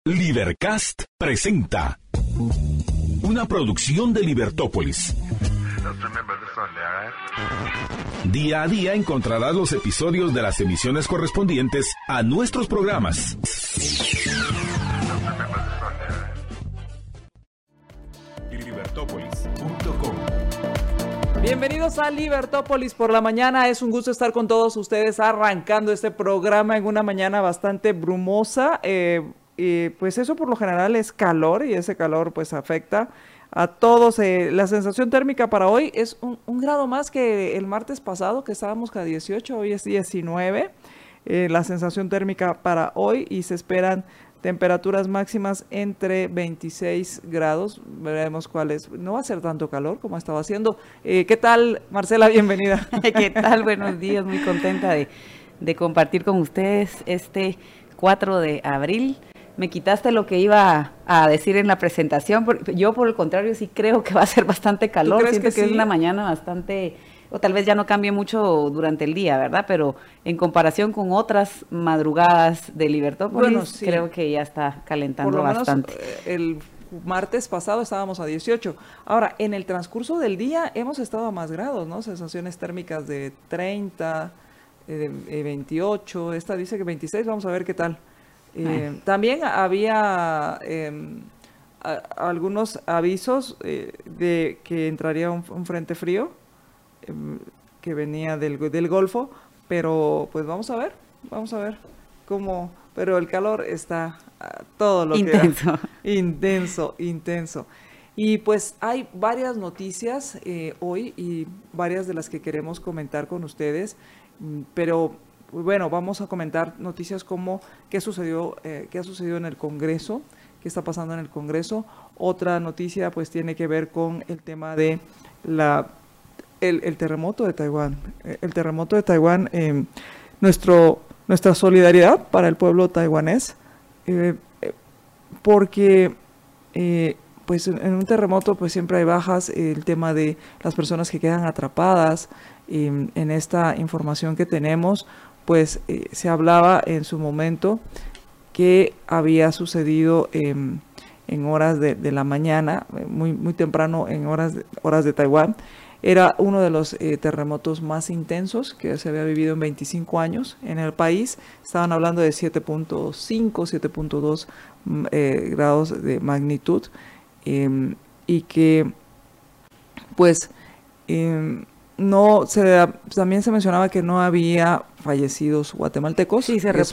Libercast presenta una producción de Libertópolis. Día a día encontrarás los episodios de las emisiones correspondientes a nuestros programas. Libertópolis.com. Bienvenidos a Libertópolis por la mañana. Es un gusto estar con todos ustedes arrancando este programa en una mañana bastante brumosa. Pues eso por lo general es calor y ese calor pues afecta a todos. La sensación térmica para hoy es un grado más que el martes pasado, que estábamos a 18, hoy es 19. La sensación térmica para hoy, y se esperan temperaturas máximas entre 26 grados. Veremos cuáles. No va a ser tanto calor como estaba haciendo. ¿Qué tal, Marcela? Bienvenida. ¿Qué tal? Buenos días. Muy contenta de compartir con ustedes este 4 de abril. Me quitaste lo que iba a decir en la presentación. Yo, por el contrario, sí creo que va a ser bastante calor. Siento que sí? Es una mañana bastante, o tal vez ya no cambie mucho durante el día, ¿verdad? Pero en comparación con otras madrugadas de Libertópolis, bueno, sí, creo que ya está calentando por lo bastante. Menos, el martes pasado estábamos a 18. Ahora, en el transcurso del día hemos estado a más grados, ¿no? Sensaciones térmicas de 30, 28. Esta dice que 26. Vamos a ver qué tal. También había algunos avisos de que entraría un frente frío que venía del Golfo, pero pues vamos a ver cómo, pero el calor está todo lo intenso. Que intenso. Y pues hay varias noticias hoy, y varias de las que queremos comentar con ustedes, pero bueno, vamos a comentar noticias como qué ha sucedido en el Congreso, qué está pasando en el Congreso. Otra noticia pues tiene que ver con el tema de el terremoto de Taiwán. El terremoto de Taiwán, nuestra solidaridad para el pueblo taiwanés, porque pues en un terremoto pues siempre hay bajas. El tema de las personas que quedan atrapadas, en esta información que tenemos, pues se hablaba en su momento que había sucedido en horas de la mañana, muy temprano, en horas de Taiwán. Era uno de los terremotos más intensos que se había vivido en 25 años en el país. Estaban hablando de 7.5, 7.2 grados de magnitud, y que pues también se mencionaba que no había fallecidos guatemaltecos. Sí, no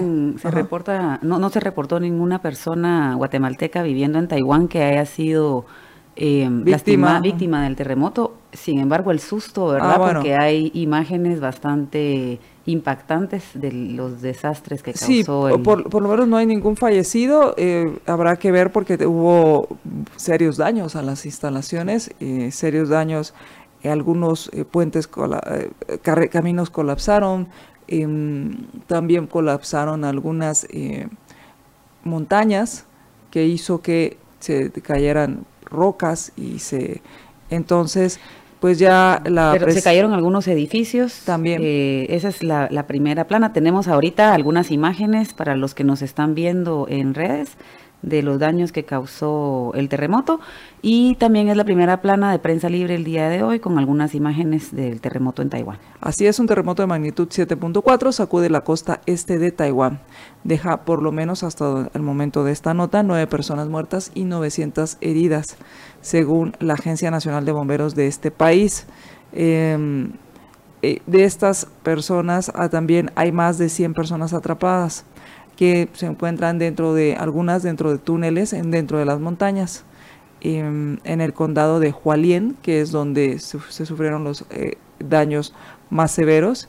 se reportó ninguna persona guatemalteca viviendo en Taiwán que haya sido víctima del terremoto. Sin embargo, el susto, ¿verdad? Bueno. Porque hay imágenes bastante impactantes de los desastres que causó. Sí, por lo menos no hay ningún fallecido. Habrá que ver, porque hubo serios daños a las instalaciones, serios daños. Algunos puentes, caminos colapsaron, también colapsaron algunas montañas, que hizo que se cayeran rocas entonces pues ya Pero se cayeron algunos edificios también. Esa es la primera plana. Tenemos ahorita algunas imágenes para los que nos están viendo en redes de los daños que causó el terremoto, y también es la primera plana de Prensa Libre el día de hoy con algunas imágenes del terremoto en Taiwán. Así es, un terremoto de magnitud 7.4 sacude la costa este de Taiwán. Deja, por lo menos hasta el momento de esta nota, 9 personas muertas y 900 heridas, según la Agencia Nacional de Bomberos de este país. De estas personas también hay más de 100 personas atrapadas, que se encuentran dentro de túneles dentro de las montañas, en el condado de Hualien, que es donde se sufrieron los daños más severos.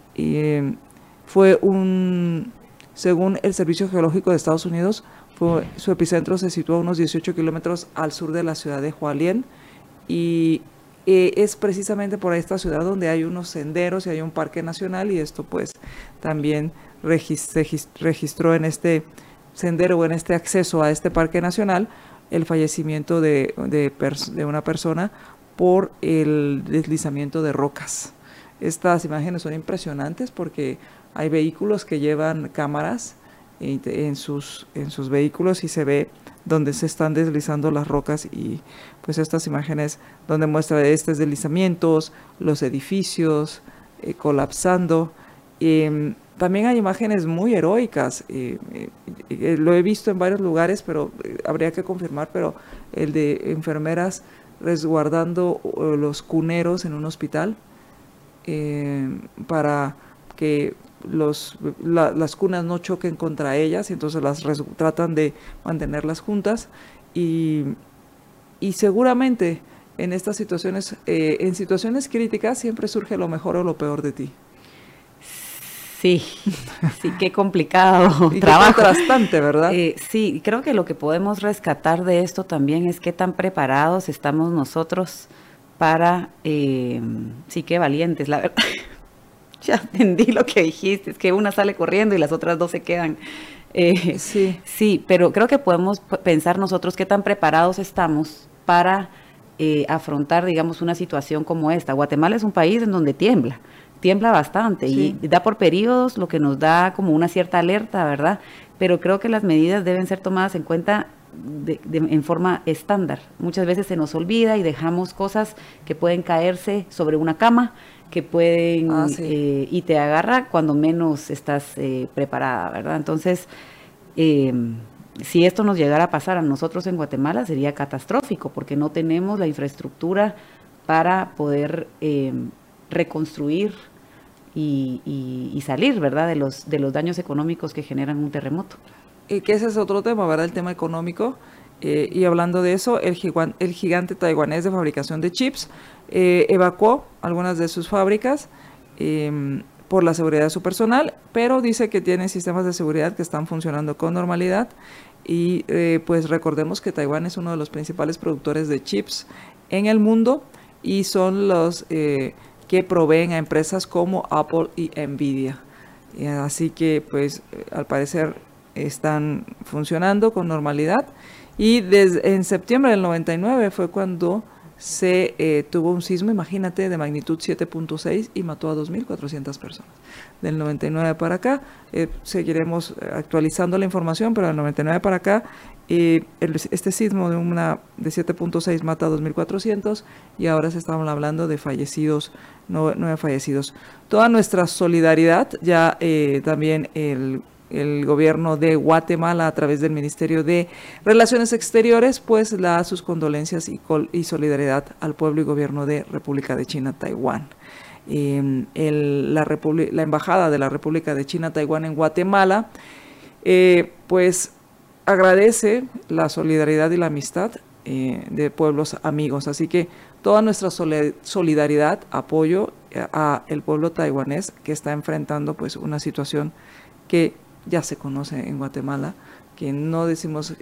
Según el Servicio Geológico de Estados Unidos, su epicentro se situó a unos 18 kilómetros al sur de la ciudad de Hualien, y es precisamente por esta ciudad donde hay unos senderos y hay un parque nacional, y esto pues también registró en este sendero, o en este acceso a este parque nacional, el fallecimiento de una persona por el deslizamiento de rocas. Estas imágenes son impresionantes porque hay vehículos que llevan cámaras en sus vehículos, y se ve donde se están deslizando las rocas, y pues estas imágenes donde muestra estos deslizamientos, los edificios colapsando. También hay imágenes muy heroicas, lo he visto en varios lugares, pero habría que confirmar, pero el de enfermeras resguardando los cuneros en un hospital para que las cunas no choquen contra ellas, y entonces tratan de mantenerlas juntas, y seguramente en estas situaciones, en situaciones críticas, siempre surge lo mejor o lo peor de ti. Sí, qué complicado y trabajo. Qué contrastante, ¿verdad? Sí, creo que lo que podemos rescatar de esto también es qué tan preparados estamos nosotros para, sí, qué valientes, la verdad. Ya entendí lo que dijiste, es que una sale corriendo y las otras dos se quedan. Sí, pero creo que podemos pensar nosotros qué tan preparados estamos para afrontar, digamos, una situación como esta. Guatemala es un país en donde tiembla bastante, sí, y da por periodos, lo que nos da como una cierta alerta, ¿verdad? Pero creo que las medidas deben ser tomadas en cuenta en forma estándar. Muchas veces se nos olvida y dejamos cosas que pueden caerse sobre una cama, que pueden, sí, y te agarra cuando menos estás preparada, ¿verdad? Entonces, si esto nos llegara a pasar a nosotros en Guatemala, sería catastrófico, porque no tenemos la infraestructura para poder reconstruir y salir, ¿verdad?, de los daños económicos que generan un terremoto. Que ese es otro tema, ¿verdad?, el tema económico. Y hablando de eso, el gigante taiwanés de fabricación de chips evacuó algunas de sus fábricas por la seguridad de su personal, pero dice que tiene sistemas de seguridad que están funcionando con normalidad. Y pues recordemos que Taiwán es uno de los principales productores de chips en el mundo, y son los que proveen a empresas como Apple y Nvidia. Así que pues al parecer están funcionando con normalidad. Y en septiembre del 99 fue cuando se tuvo un sismo, imagínate, de magnitud 7.6 y mató a 2.400 personas. Del 99 para acá, seguiremos actualizando la información, pero del 99 para acá, este sismo de 7.6 mata a 2.400, y ahora se estaban hablando de fallecidos, 9 fallecidos. Toda nuestra solidaridad, ya también el gobierno de Guatemala, a través del Ministerio de Relaciones Exteriores, pues da sus condolencias y solidaridad al pueblo y gobierno de República de China, Taiwán. La Embajada de la República de China, Taiwán en Guatemala, pues agradece la solidaridad y la amistad de pueblos amigos. Así que toda nuestra solidaridad, apoyo a el pueblo taiwanés, que está enfrentando pues una situación que ya se conoce en Guatemala, que no decimos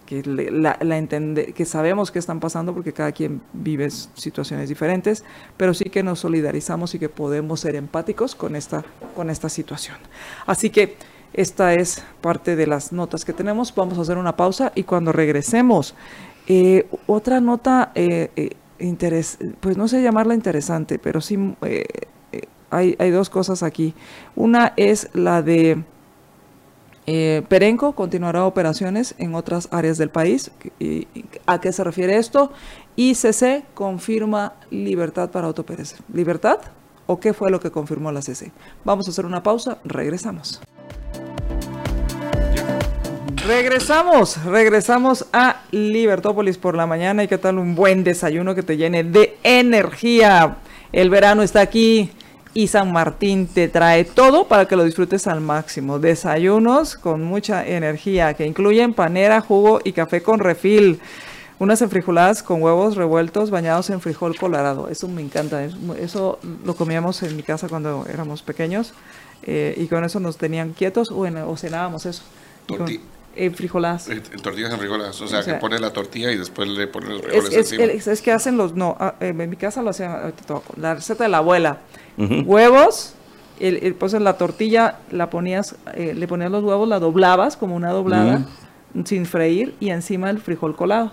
que sabemos que están pasando, porque cada quien vive situaciones diferentes, pero sí que nos solidarizamos y que podemos ser empáticos con esta situación. Así que esta es parte de las notas que tenemos. Vamos a hacer una pausa, y cuando regresemos, otra nota, pues no sé llamarla interesante, pero sí hay dos cosas aquí. Una es la de Perenco continuará operaciones en otras áreas del país. ¿A qué se refiere esto? ICC confirma libertad para Otto Pérez. ¿Libertad? ¿O qué fue lo que confirmó la CC? Vamos a hacer una pausa, regresamos. Regresamos a Libertópolis por la mañana. ¿Y qué tal un buen desayuno que te llene de energía? El verano está aquí y San Martín te trae todo para que lo disfrutes al máximo. Desayunos con mucha energía que incluyen panera, jugo y café con refil. Unas enfrijoladas con huevos revueltos bañados en frijol colorado. Eso me encanta. Eso lo comíamos en mi casa cuando éramos pequeños, y con eso nos tenían quietos, o cenábamos eso. Frijoladas. Tortillas en frijoladas, o sea, que pones la tortilla y después le pones los frijoles encima. Es que hacen en mi casa lo hacían, la receta de la abuela. Huevos, pues en la tortilla le ponías los huevos, la doblabas como una doblada, sin freír, y encima el frijol colado.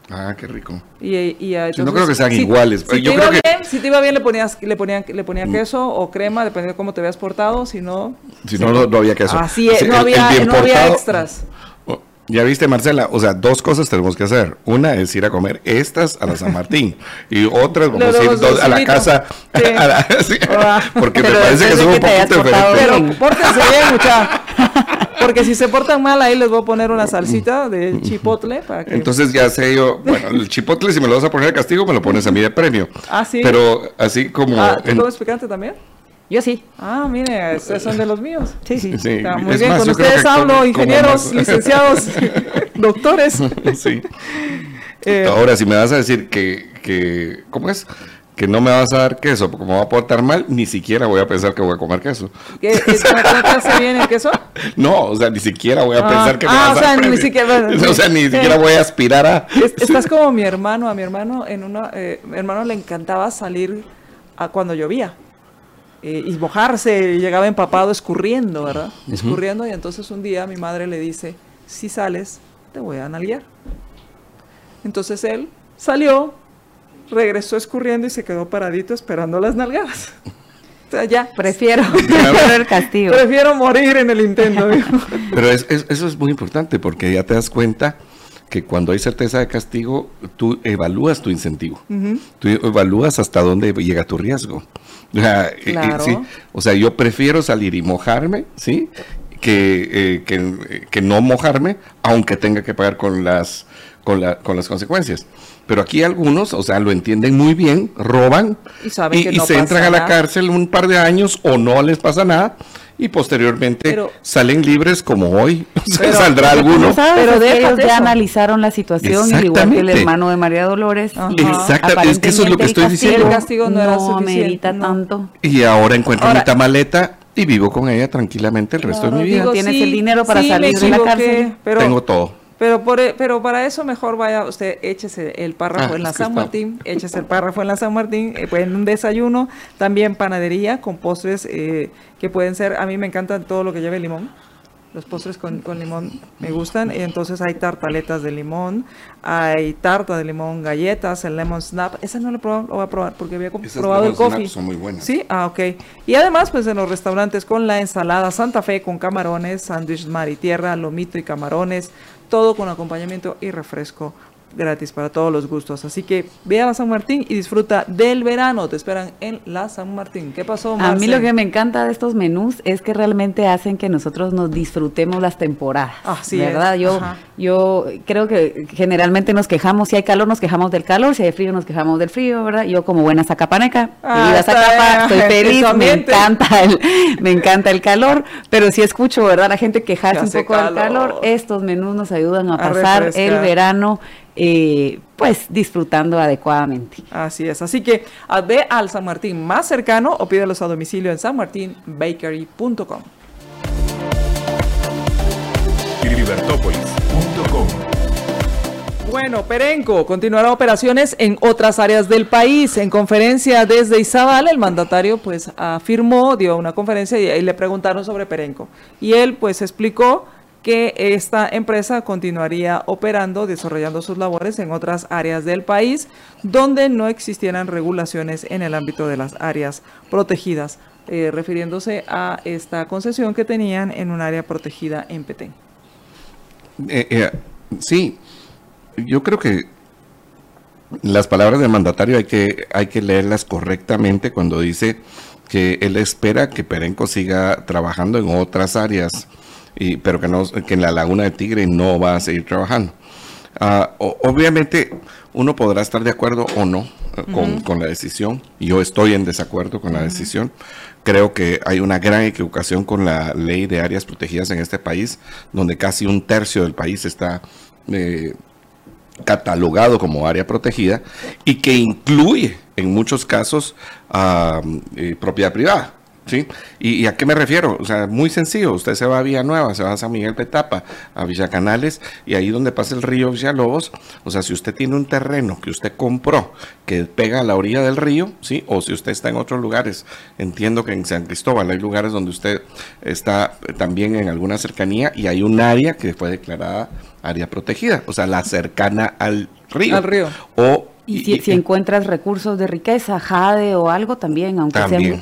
Ah, qué rico. Entonces, no creo que sean iguales. Si te iba bien, le ponía queso o crema, dependiendo de cómo te habías portado. Si no, no había queso. Así es, no había extras. Ya viste, Marcela, o sea, 2 cosas tenemos que hacer. Una es ir a comer estas a la San Martín y otras vamos a ir a la casa. Sí. Porque me parece que son un poquito diferentes. Pero pórtense bien, muchachos. Porque si se portan mal, ahí les voy a poner una salsita de chipotle para que... Entonces ya sé yo, bueno, el chipotle si me lo vas a poner de castigo, me lo pones a mí de premio. Ah, sí. Pero así como... ¿Tú comes picante también? Yo sí. Ah, mire, estos son de los míos. Sí. Está muy bien, con ustedes hablo, ingenieros, licenciados, doctores. Sí. Ahora, si me vas a decir que ¿cómo es? Que no me vas a dar queso, porque me va a portar mal, ni siquiera voy a pensar que voy a comer queso. ¿Qué te hace bien el queso? No, o sea, ni siquiera voy a pensar que me vas a dar ni siquiera, o sea, ni siquiera voy a aspirar a... Estás como mi hermano. A mi hermano, mi hermano le encantaba salir cuando llovía. Y mojarse, llegaba empapado escurriendo, ¿verdad? Escurriendo, y entonces un día mi madre le dice, si sales, te voy a nalguear. Entonces él salió, regresó escurriendo y se quedó paradito esperando las nalgadas. O sea, ya. Prefiero el castigo. Prefiero morir en el intento. Pero eso es muy importante, porque ya te das cuenta que cuando hay certeza de castigo, tú evalúas tu incentivo. Tú evalúas hasta dónde llega tu riesgo. Claro. Sí. O sea, yo prefiero salir y mojarme, ¿sí? Que no mojarme, aunque tenga que pagar con las consecuencias. Pero aquí algunos, o sea, lo entienden muy bien, roban y saben que no se entran a la cárcel un par de años o no les pasa nada. Y posteriormente salen libres como hoy. Saldrá alguno. Pero ellos ya analizaron la situación, al igual que el hermano de María Dolores. Exactamente, es que eso es lo que estoy diciendo. El castigo no era suficiente. Merita tanto. Y ahora encuentro mi tamaleta y vivo con ella tranquilamente el resto de mi vida. Tienes el dinero para salir de la cárcel. Tengo todo. Pero para eso mejor vaya usted, échese el párrafo en la San Martín, en un desayuno, también panadería con postres que pueden ser, a mí me encantan todo lo que lleve limón, los postres con limón me gustan, y entonces hay tartaletas de limón, hay tarta de limón, galletas, el lemon snap, esa no lo he probado, lo voy a probar porque había probado el coffee. Son muy buenas. Sí, ok. Y además pues en los restaurantes con la ensalada Santa Fe con camarones, sándwich mar y tierra, lomito y camarones, todo con acompañamiento y refresco gratis para todos los gustos. Así que ve a la San Martín y disfruta del verano. Te esperan en la San Martín. ¿Qué pasó, Marce? A mí lo que me encanta de estos menús es que realmente hacen que nosotros nos disfrutemos las temporadas. Así ¿verdad? es. Yo creo que generalmente nos quejamos, si hay calor nos quejamos del calor, si hay frío nos quejamos del frío, ¿verdad? Yo como buena zacapaneca, viva Zacapa, estoy feliz, me encanta el calor, pero sí escucho, ¿verdad? La gente quejarse un poco del calor. Estos menús nos ayudan a pasar refrescar el verano pues disfrutando adecuadamente. Así es, así que ve al San Martín más cercano o pídelos a domicilio en sanmartinbakery.com. Libertópolis.com. Bueno, Perenco continuará operaciones en otras áreas del país. En conferencia desde Izabal, el mandatario pues afirmó, dio una conferencia y le preguntaron sobre Perenco. Y él pues explicó que esta empresa continuaría operando, desarrollando sus labores en otras áreas del país, donde no existieran regulaciones en el ámbito de las áreas protegidas, refiriéndose a esta concesión que tenían en un área protegida en Petén. Sí, yo creo que las palabras del mandatario hay que leerlas correctamente cuando dice que él espera que Perenco siga trabajando en otras áreas, pero que en la Laguna de Tigre no va a seguir trabajando. Obviamente uno podrá estar de acuerdo o no con la decisión. Yo estoy en desacuerdo con la decisión. Creo que hay una gran equivocación con la ley de áreas protegidas en este país, donde casi un tercio del país está catalogado como área protegida y que incluye en muchos casos propiedad privada. ¿sí? ¿Y a qué me refiero? O sea, muy sencillo, usted se va a Villanueva, se va a San Miguel Petapa, a Villacanales, y ahí donde pasa el río Villalobos, o sea, si usted tiene un terreno que usted compró, que pega a la orilla del río, ¿sí? O si usted está en otros lugares, entiendo que en San Cristóbal hay lugares donde usted está también en alguna cercanía, y hay un área que fue declarada área protegida, o sea, la cercana al río. Al río. Y si encuentras recursos de riqueza, jade o algo también, aunque sea un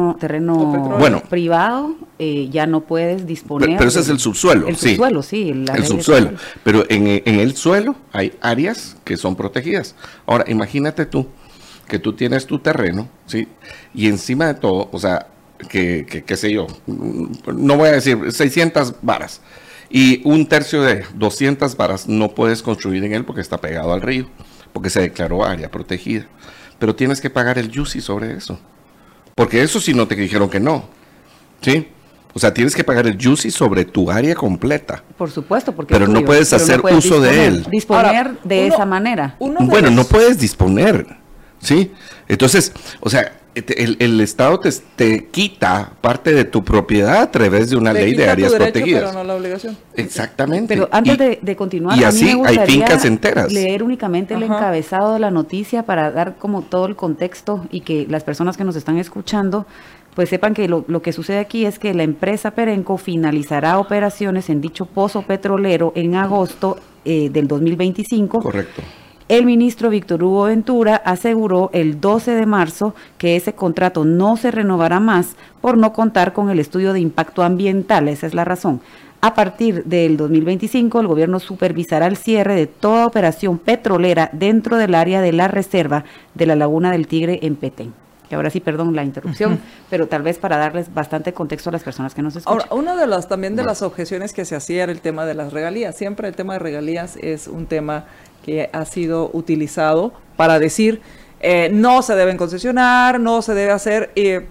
terreno privado, ya no puedes disponer. Pero ese es el subsuelo. El subsuelo, sí. El subsuelo. Pero en el suelo hay áreas que son protegidas. Ahora, imagínate tú, que tú tienes tu terreno, ¿sí? Y encima de todo, o sea, qué sé yo, no voy a decir 600 varas. Y un tercio de 200 varas no puedes construir en él porque está pegado al río, porque se declaró área protegida. Pero tienes que pagar el YUSI sobre eso. Porque eso sí no te dijeron que no. ¿Sí? O sea, tienes que pagar el YUSI sobre tu área completa. Por supuesto, porque pero no puedes hacer uso de él. Disponer de esa manera. Bueno, no puedes disponer. ¿Sí? Entonces, o sea, el Estado te quita parte de tu propiedad a través de una ley de áreas protegidas. Pero no la obligación. Exactamente. Pero antes de continuar, y así hay fincas enteras. Leer únicamente el encabezado de la noticia para dar como todo el contexto y que las personas que nos están escuchando pues sepan que lo que sucede aquí es que la empresa Perenco finalizará operaciones en dicho pozo petrolero en agosto del 2025. Correcto. El ministro Víctor Hugo Ventura aseguró el 12 de marzo que ese contrato no se renovará más por no contar con el estudio de impacto ambiental, esa es la razón. A partir del 2025, el gobierno supervisará el cierre de toda operación petrolera dentro del área de la reserva de la Laguna del Tigre en Petén. Que ahora sí, perdón la interrupción, pero tal vez para darles bastante contexto a las personas que nos escuchan. Ahora, una de las también de las objeciones que se hacía era el tema de las regalías. Siempre el tema de regalías es un tema que ha sido utilizado para decir no se deben concesionar, no se debe hacer.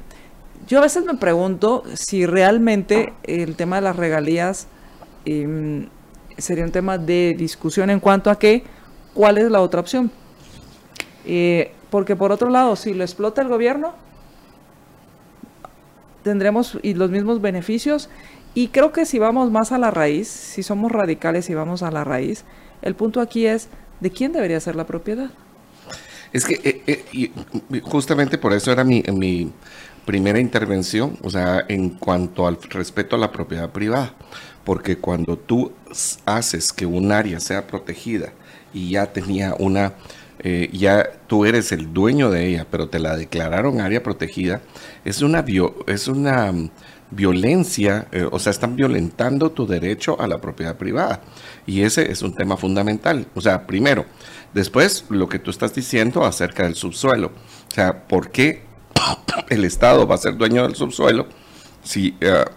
Yo a veces me pregunto si realmente el tema de las regalías sería un tema de discusión en cuanto a cuál es la otra opción. Porque por otro lado, si lo explota el gobierno, tendremos los mismos beneficios. Y creo que si vamos más a la raíz, si somos radicales y vamos a la raíz, el punto aquí es ¿de quién debería ser la propiedad? Es que justamente por eso era mi primera intervención, o sea, en cuanto al respeto a la propiedad privada, porque cuando tú haces que un área sea protegida y ya tenía ya tú eres el dueño de ella, pero te la declararon área protegida, es una violencia, o sea, están violentando tu derecho a la propiedad privada. Y ese es un tema fundamental. O sea, primero, después lo que tú estás diciendo acerca del subsuelo. O sea, ¿por qué el Estado va a ser dueño del subsuelo si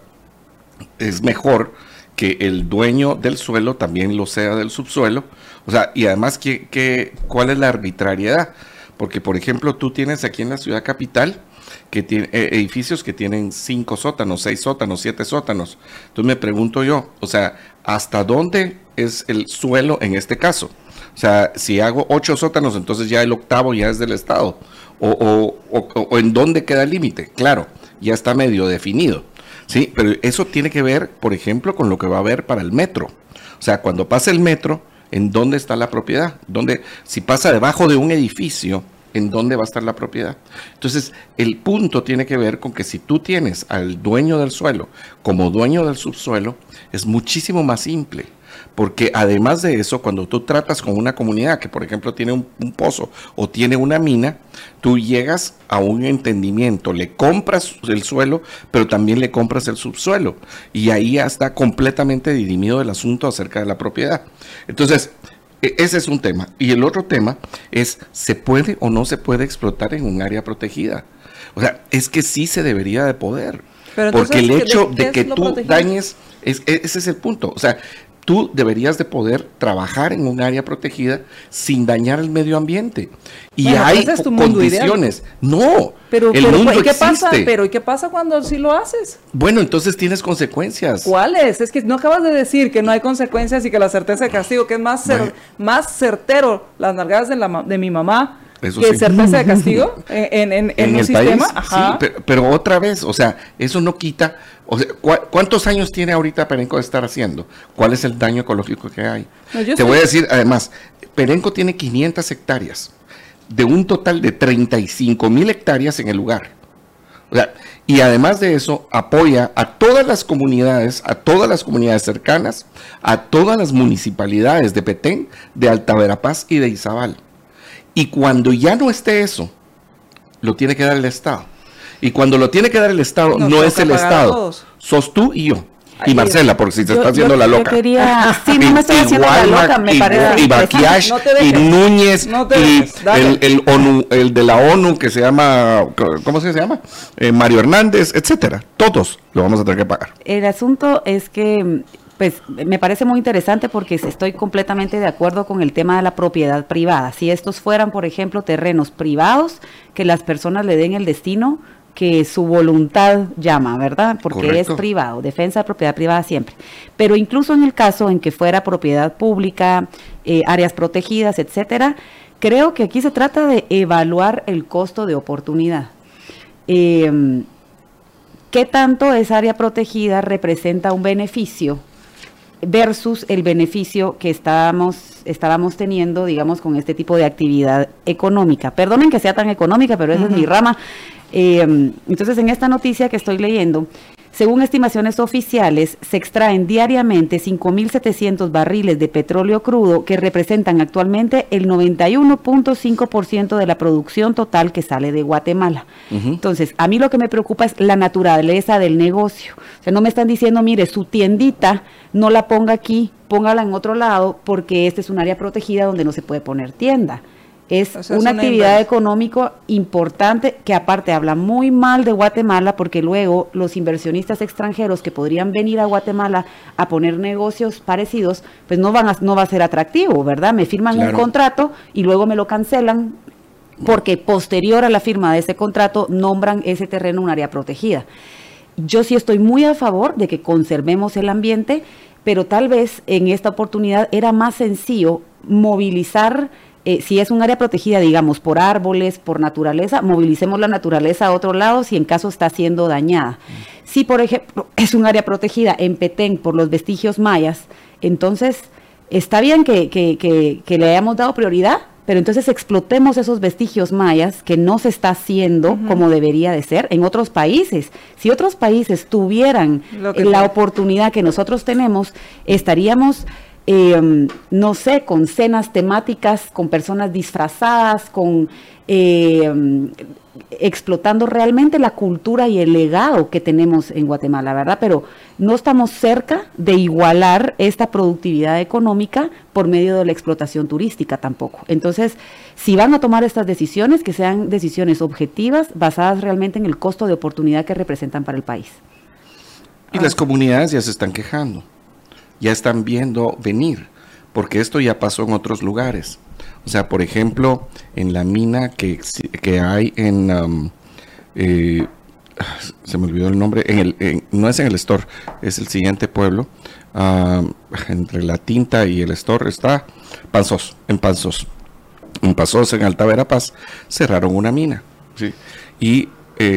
es mejor que el dueño del suelo también lo sea del subsuelo? O sea, y además, ¿cuál es la arbitrariedad? Porque, por ejemplo, tú tienes aquí en la ciudad capital que tiene edificios que tienen 5 sótanos, 6 sótanos, 7 sótanos. Entonces me pregunto yo, o sea, ¿hasta dónde es el suelo en este caso? O sea, si hago 8 sótanos, entonces ya el octavo ya es del Estado. O ¿en dónde queda el límite? Claro, ya está medio definido. Sí, pero eso tiene que ver, por ejemplo, con lo que va a haber para el metro. O sea, cuando pase el metro, ¿en dónde está la propiedad? Si pasa debajo de un edificio, ¿en dónde va a estar la propiedad? Entonces, el punto tiene que ver con que si tú tienes al dueño del suelo como dueño del subsuelo, es muchísimo más simple. Porque además de eso, cuando tú tratas con una comunidad que, por ejemplo, tiene un pozo o tiene una mina, tú llegas a un entendimiento, le compras el suelo, pero también le compras el subsuelo. Y ahí ya está completamente dirimido el asunto acerca de la propiedad. Entonces, ese es un tema. Y el otro tema es, ¿se puede o no se puede explotar en un área protegida? O sea, es que sí se debería de poder. Pero porque el hecho de que tú dañes, ese es el punto. O sea, tú deberías de poder trabajar en un área protegida sin dañar el medio ambiente. Y bueno, hay condiciones. No, el mundo ¿y qué existe. Pasa? Pero ¿y qué pasa cuando sí lo haces? Bueno, entonces tienes consecuencias. ¿Cuáles? Es que no acabas de decir que no hay consecuencias y que la certeza de castigo, que es más certero, las nalgadas de mi mamá, Eso ¿Qué sí. certeza de castigo en un el sistema? país, sí, pero otra vez, o sea, eso no quita, o sea, ¿cuántos años tiene ahorita Perenco de estar haciendo? ¿Cuál es el daño ecológico que hay? Te voy a decir, además, Perenco tiene 500 hectáreas, de un total de 35,000 hectáreas en el lugar. O sea, y además de eso, apoya a todas las comunidades cercanas, a todas las municipalidades de Petén, de Alta Verapaz y de Izabal. Y cuando ya no esté eso, lo tiene que dar el Estado. Y cuando lo tiene que dar el Estado, no es el Estado, sos tú y yo. Y Marcela, porque si se está haciendo la loca. Yo quería, sí, no me estoy haciendo la loca, me parece. Y Baquiash, y Núñez, y el de la ONU, que se llama, ¿cómo se llama? Mario Hernández, etcétera. Todos lo vamos a tener que pagar. El asunto es que, pues, me parece muy interesante porque estoy completamente de acuerdo con el tema de la propiedad privada. Si estos fueran, por ejemplo, terrenos privados, que las personas le den el destino que su voluntad llama, ¿verdad? Porque correcto, es privado, defensa de propiedad privada siempre. Pero incluso en el caso en que fuera propiedad pública, áreas protegidas, etcétera, creo que aquí se trata de evaluar el costo de oportunidad. ¿Qué tanto esa área protegida representa un beneficio versus el beneficio que estábamos teniendo, digamos, con este tipo de actividad económica? Perdonen que sea tan económica, pero esa es mi rama. Entonces, en esta noticia que estoy leyendo, según estimaciones oficiales, se extraen diariamente 5.700 barriles de petróleo crudo que representan actualmente el 91.5% de la producción total que sale de Guatemala. Entonces, a mí lo que me preocupa es la naturaleza del negocio. O sea, no me están diciendo, mire, su tiendita no la ponga aquí, póngala en otro lado, porque este es un área protegida donde no se puede poner tienda. Es, o sea, una actividad económica importante que aparte habla muy mal de Guatemala, porque luego los inversionistas extranjeros que podrían venir a Guatemala a poner negocios parecidos, pues no va a ser atractivo, ¿verdad? Me firman un contrato y luego me lo cancelan porque posterior a la firma de ese contrato nombran ese terreno un área protegida. Yo sí estoy muy a favor de que conservemos el ambiente, pero tal vez en esta oportunidad era más sencillo movilizar. Si es un área protegida, digamos, por árboles, por naturaleza, movilicemos la naturaleza a otro lado si en caso está siendo dañada. Si, por ejemplo, es un área protegida en Petén por los vestigios mayas, entonces está bien que le hayamos dado prioridad, pero entonces explotemos esos vestigios mayas que no se está haciendo como debería de ser en otros países. Si otros países tuvieran la oportunidad que nosotros tenemos, estaríamos... no sé, con cenas temáticas, con personas disfrazadas, con explotando realmente la cultura y el legado que tenemos en Guatemala, ¿verdad? Pero no estamos cerca de igualar esta productividad económica por medio de la explotación turística tampoco. Entonces, si van a tomar estas decisiones, que sean decisiones objetivas, basadas realmente en el costo de oportunidad que representan para el país. Y las comunidades ya se están quejando. Ya están viendo venir, porque esto ya pasó en otros lugares. O sea, por ejemplo, en la mina que hay en, se me olvidó el nombre, no es en el Estor, es el siguiente pueblo, entre La Tinta y el Estor está Panzós, en Panzós, en Alta Verapaz, cerraron una mina, ¿sí? Y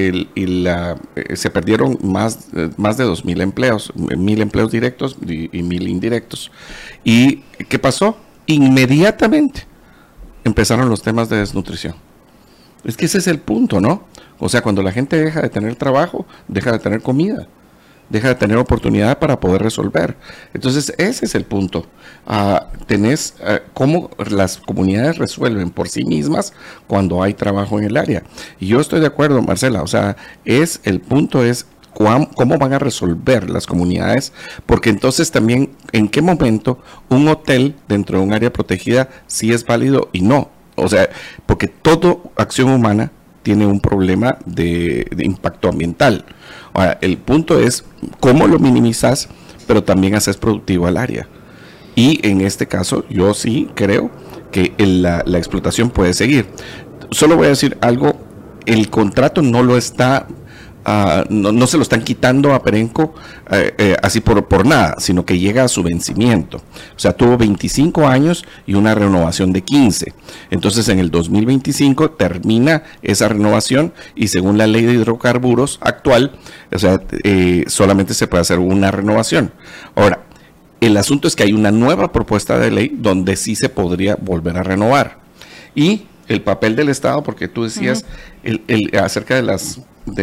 se perdieron más de 2,000 empleos, 1,000 empleos directos y 1,000 indirectos. ¿Y qué pasó? Inmediatamente empezaron los temas de desnutrición. Es que ese es el punto, ¿no? O sea, cuando la gente deja de tener trabajo, deja de tener comida, deja de tener oportunidad para poder resolver. Entonces, ese es el punto. Tenés cómo las comunidades resuelven por sí mismas cuando hay trabajo en el área. Y yo estoy de acuerdo, Marcela, o sea, el punto es cómo van a resolver las comunidades, porque entonces también en qué momento un hotel dentro de un área protegida sí es válido y no. O sea, porque toda acción humana tiene un problema de impacto ambiental. Ahora, el punto es cómo lo minimizas, pero también haces productivo al área. Y en este caso, yo sí creo que la explotación puede seguir. Solo voy a decir algo, el contrato no lo está no se lo están quitando a Perenco así por nada, sino que llega a su vencimiento. O sea, tuvo 25 años y una renovación de 15. Entonces, en el 2025 termina esa renovación y según la ley de hidrocarburos actual, o sea, solamente se puede hacer una renovación. Ahora, el asunto es que hay una nueva propuesta de ley donde sí se podría volver a renovar. Y el papel del Estado, porque tú decías acerca de las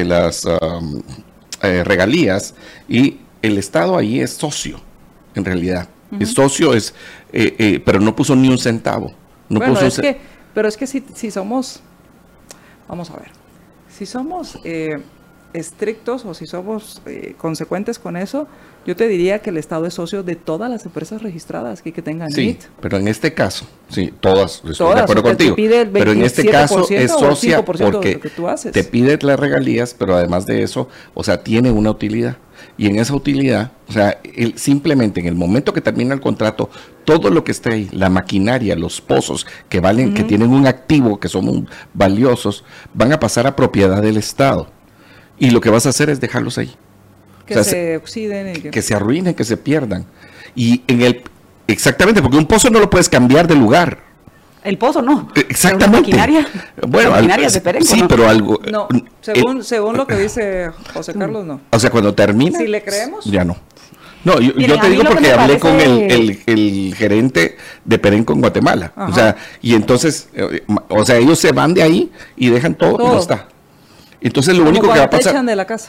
regalías, y el Estado ahí es socio, en realidad. Es socio, pero no puso ni un centavo. No bueno, puso pero es que si somos, vamos a ver, si somos estrictos o si somos consecuentes con eso, yo te diría que el Estado es socio de todas las empresas registradas que tengan NIT. Sí, pero en este caso, sí, todas, estoy de acuerdo contigo. Pero en este caso es socia porque te pide las regalías, pero además de eso, o sea, tiene una utilidad. Y en esa utilidad, o sea, simplemente en el momento que termina el contrato, todo lo que esté ahí, la maquinaria, los pozos que valen, que tienen un activo, que son valiosos, van a pasar a propiedad del Estado. Y lo que vas a hacer es dejarlos ahí. Que se oxiden. Que se arruinen, que se pierdan. Y exactamente, porque un pozo no lo puedes cambiar de lugar. El pozo no. Exactamente. La maquinaria. Bueno, la maquinaria de Perenco, sí, ¿no? pero algo. No, según lo que dice José Carlos, no. O sea, cuando termina. Si le creemos. Ya no. No, yo te digo porque hablé con el gerente de Perenco en Guatemala. Ajá. O sea, y entonces, o sea, ellos se van de ahí y dejan todo. Y no está. Entonces, lo único que va a pasar. Te echan de la casa.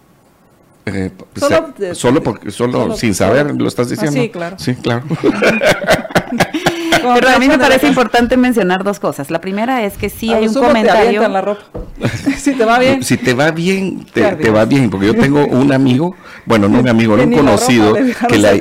Solo sin saber, lo estás diciendo. Sí, claro. Sí, claro. Pero a mí me parece importante mencionar dos cosas. La primera es que sí hay un comentario. Te la ropa. Si te va bien. Si te va bien, te va bien. Porque yo tengo un amigo, bueno, no un amigo, no un conocido, que la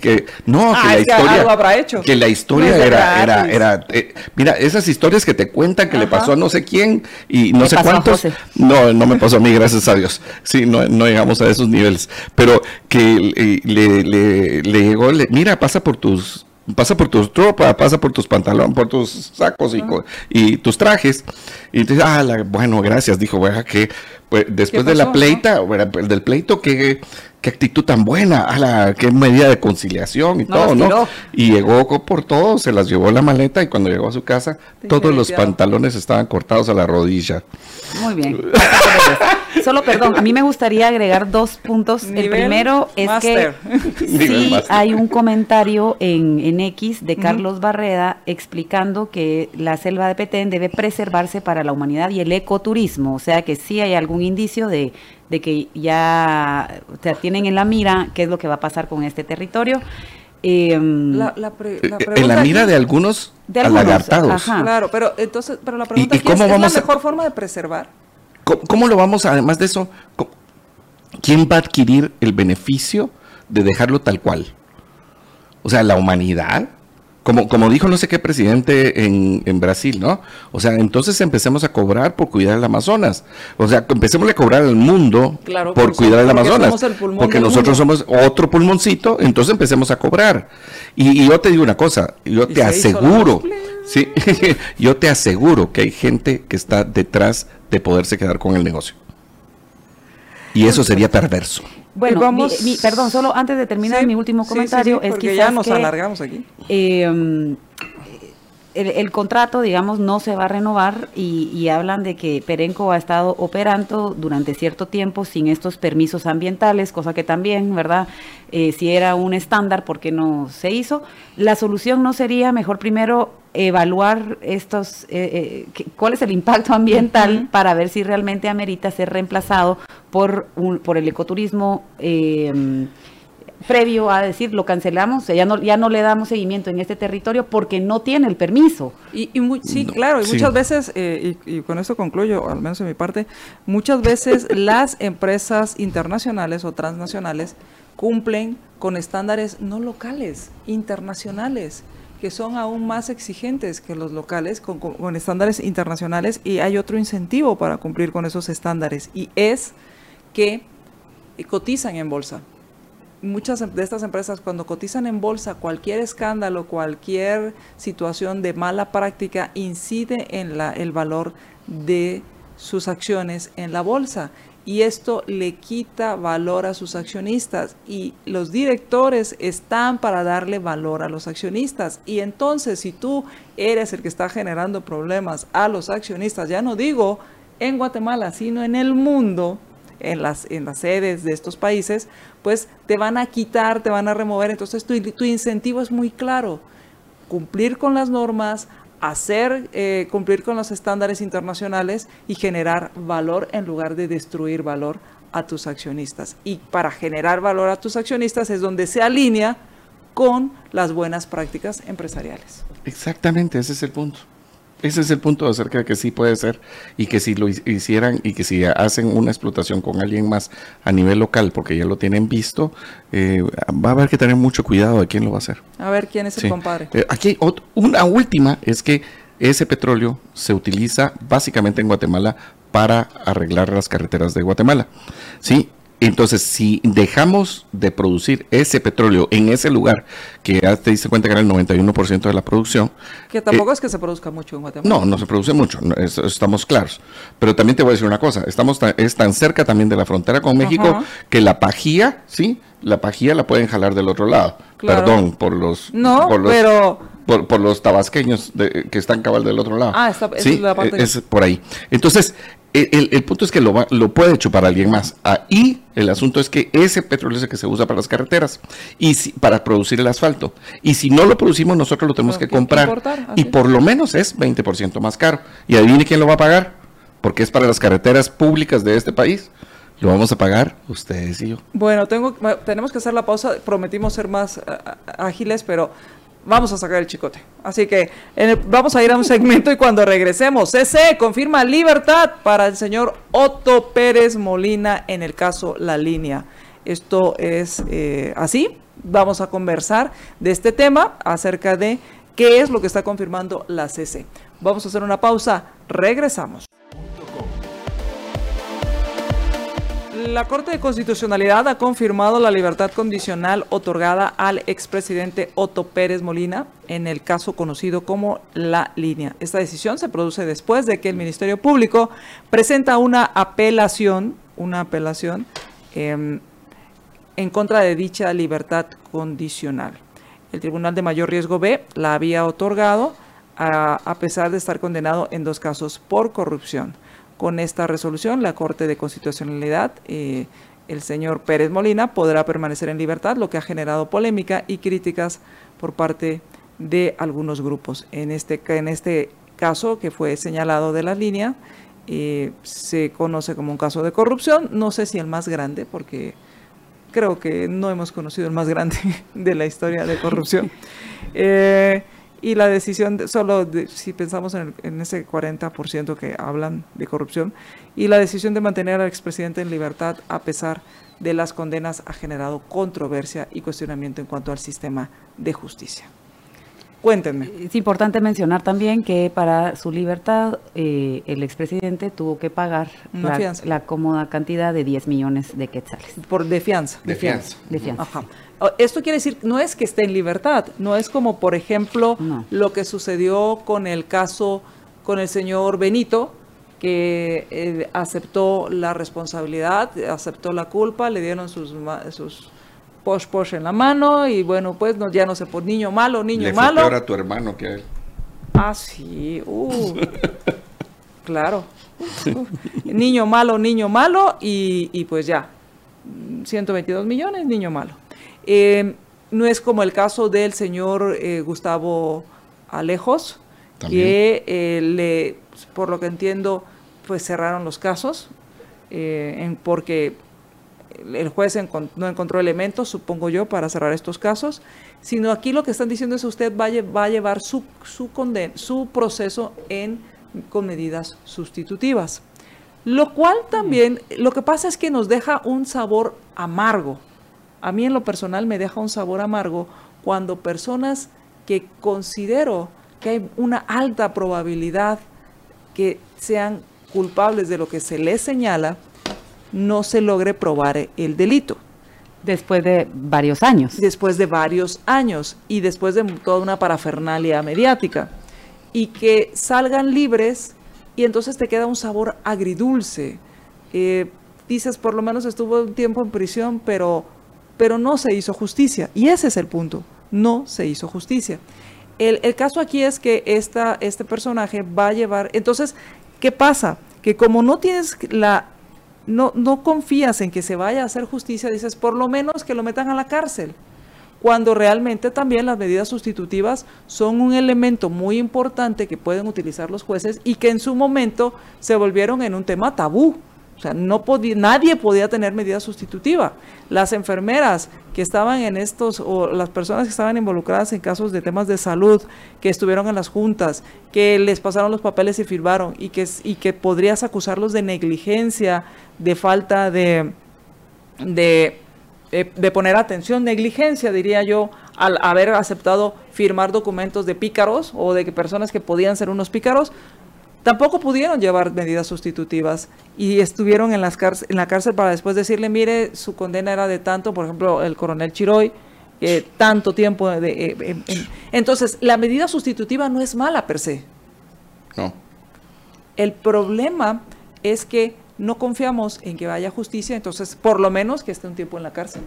historia era mira, esas historias que te cuentan que le pasó a no sé quién y no sé cuántos. No me pasó a mí, gracias a Dios. Sí, no llegamos a esos niveles. Pero que le llegó, mira, pasa por tus tropas, pasa por tus pantalones, por tus sacos y tus trajes. Y dices, bueno, gracias. Dijo, que pues, después de la pleita, del pleito, qué actitud tan buena, qué medida de conciliación y todo, ¿no? Y llegó por todo, se las llevó la maleta y cuando llegó a su casa, todos los pantalones estaban cortados a la rodilla. Muy bien. Solo, perdón, a mí me gustaría agregar dos puntos. El primero es que sí hay un comentario en X de Carlos Barreda explicando que la selva de Petén debe preservarse para la humanidad y el ecoturismo, o sea que sí hay algún indicio de que ya tienen en la mira qué es lo que va a pasar con este territorio. En la mira de algunos alagartados. Ajá. Claro, pero la pregunta es la mejor forma de preservar. ¿Cómo lo vamos, además de eso, quién va a adquirir el beneficio de dejarlo tal cual? O sea, la humanidad, como dijo no sé qué presidente en Brasil, ¿no? O sea, entonces empecemos a cobrar por cuidar el Amazonas. O sea, empecemos a cobrar al mundo por cuidar el Amazonas. Porque nosotros somos otro pulmoncito, entonces empecemos a cobrar. Y yo te digo una cosa, yo te aseguro, sí, yo te aseguro que hay gente que está detrás de poderse quedar con el negocio. Y eso sería perverso. Bueno, perdón, solo antes de terminar mi último comentario es que ya nos alargamos aquí. El contrato, digamos, no se va a renovar y hablan de que Perenco ha estado operando durante cierto tiempo sin estos permisos ambientales, cosa que también, ¿verdad? Si era un estándar, ¿por qué no se hizo? La solución no sería mejor primero evaluar cuál es el impacto ambiental para ver si realmente amerita ser reemplazado por el ecoturismo previo a decir lo cancelamos, o sea, ya no le damos seguimiento en este territorio porque no tiene el permiso. Muchas veces, y con esto concluyo, al menos en mi parte, muchas veces las empresas internacionales o transnacionales cumplen con estándares no locales, internacionales, que son aún más exigentes que los locales, con estándares internacionales, y hay otro incentivo para cumplir con esos estándares, y es que cotizan en bolsa. Muchas de estas empresas, cuando cotizan en bolsa, cualquier escándalo, cualquier situación de mala práctica incide en el valor de sus acciones en la bolsa. y esto le quita valor a sus accionistas, y los directores están para darle valor a los accionistas. Y entonces, si tú eres el que está generando problemas a los accionistas, ya no digo en Guatemala, sino en el mundo, en las sedes de estos países, pues te van a quitar, te van a remover. Entonces tu incentivo es muy claro: cumplir con las normas, cumplir con los estándares internacionales y generar valor en lugar de destruir valor a tus accionistas. Y para generar valor a tus accionistas es donde se alinea con las buenas prácticas empresariales. Exactamente, ese es el punto. Ese es el punto acerca de que sí puede ser, y que si lo hicieran y que si hacen una explotación con alguien más a nivel local, porque ya lo tienen visto, va a haber que tener mucho cuidado de quién lo va a hacer. A ver quién es el compadre. Aquí una última es que ese petróleo se utiliza básicamente en Guatemala para arreglar las carreteras de Guatemala, ¿sí? Entonces, si dejamos de producir ese petróleo en ese lugar, que ya te diste cuenta que era el 91% de la producción. Que tampoco es que se produzca mucho en Guatemala. No se produce mucho, estamos claros. Pero también te voy a decir una cosa: es tan cerca también de la frontera con México, que la pajía, ¿sí? La pajía la pueden jalar del otro lado. Claro. Perdón por los... No, por los tabasqueños que están cabal del otro lado. ¿Sí? Es la parte es por ahí. Entonces, el punto es que lo puede chupar alguien más. Y el asunto es que ese petróleo es el que se usa para las carreteras y para producir el asfalto. Y si no lo producimos, nosotros lo tenemos que comprar. Y por lo menos es 20% más caro. Y adivine quién lo va a pagar, porque es para las carreteras públicas de este país. Lo vamos a pagar ustedes y yo. Bueno, tenemos que hacer la pausa. Prometimos ser más ágiles, pero vamos a sacar el chicote. Así que vamos a ir a un segmento y cuando regresemos, CC confirma libertad para el señor Otto Pérez Molina en el caso La Línea. Esto es así. Vamos a conversar de este tema acerca de qué es lo que está confirmando la CC. Vamos a hacer una pausa. Regresamos. La Corte de Constitucionalidad ha confirmado la libertad condicional otorgada al expresidente Otto Pérez Molina en el caso conocido como La Línea. Esta decisión se produce después de que el Ministerio Público presenta una apelación en contra de dicha libertad condicional. El Tribunal de Mayor Riesgo B la había otorgado a pesar de estar condenado en 2 casos por corrupción. Con esta resolución, la Corte de Constitucionalidad, el señor Pérez Molina podrá permanecer en libertad, lo que ha generado polémica y críticas por parte de algunos grupos. En este caso que fue señalado de La Línea, se conoce como un caso de corrupción. No sé si el más grande, porque creo que no hemos conocido el más grande de la historia de corrupción. Y la decisión, si pensamos en ese 40% que hablan de corrupción, y la decisión de mantener al expresidente en libertad a pesar de las condenas ha generado controversia y cuestionamiento en cuanto al sistema de justicia. Cuéntenme. Es importante mencionar también que para su libertad el expresidente tuvo que pagar la cómoda cantidad de 10 millones de quetzales. De fianza. De fianza. Ajá. Esto quiere decir, no es que esté en libertad, no es como, por ejemplo, lo que sucedió con el caso con el señor Benito, que aceptó la responsabilidad, aceptó la culpa, le dieron sus posh en la mano y bueno, pues ya no sé, por niño malo. Le fue peor a tu hermano que a él. Ah, sí, claro. Niño malo y pues ya, 122 millones, niño malo. No es como el caso del señor Gustavo Alejos, también, que por lo que entiendo, pues cerraron los casos, porque el juez no encontró elementos, supongo yo, para cerrar estos casos, sino aquí lo que están diciendo es que usted va a llevar su proceso con medidas sustitutivas, lo cual también, lo que pasa es que nos deja un sabor amargo. A mí en lo personal me deja un sabor amargo cuando personas que considero que hay una alta probabilidad que sean culpables de lo que se les señala, no se logre probar el delito. Después de varios años. Después de varios años y después de toda una parafernalia mediática. Y que salgan libres y entonces te queda un sabor agridulce. dices, por lo menos estuvo un tiempo en prisión, pero no se hizo justicia. Y ese es el punto, no se hizo justicia. El caso aquí es que este personaje va a llevar... Entonces, ¿qué pasa? Que como no tienes no confías en que se vaya a hacer justicia, dices, por lo menos que lo metan a la cárcel. Cuando realmente también las medidas sustitutivas son un elemento muy importante que pueden utilizar los jueces y que en su momento se volvieron en un tema tabú. O sea, nadie podía tener medida sustitutiva. Las enfermeras que estaban o las personas que estaban involucradas en casos de temas de salud, que estuvieron en las juntas, que les pasaron los papeles y firmaron, y que podrías acusarlos de negligencia, de falta de poner atención, negligencia, diría yo, al haber aceptado firmar documentos de pícaros o de personas que podían ser unos pícaros. Tampoco pudieron llevar medidas sustitutivas y estuvieron en la cárcel para después decirle, mire, su condena era de tanto, por ejemplo, el coronel Chiroy, tanto tiempo. Entonces, la medida sustitutiva no es mala per se. No. El problema es que no confiamos en que vaya justicia, entonces, por lo menos que esté un tiempo en la cárcel.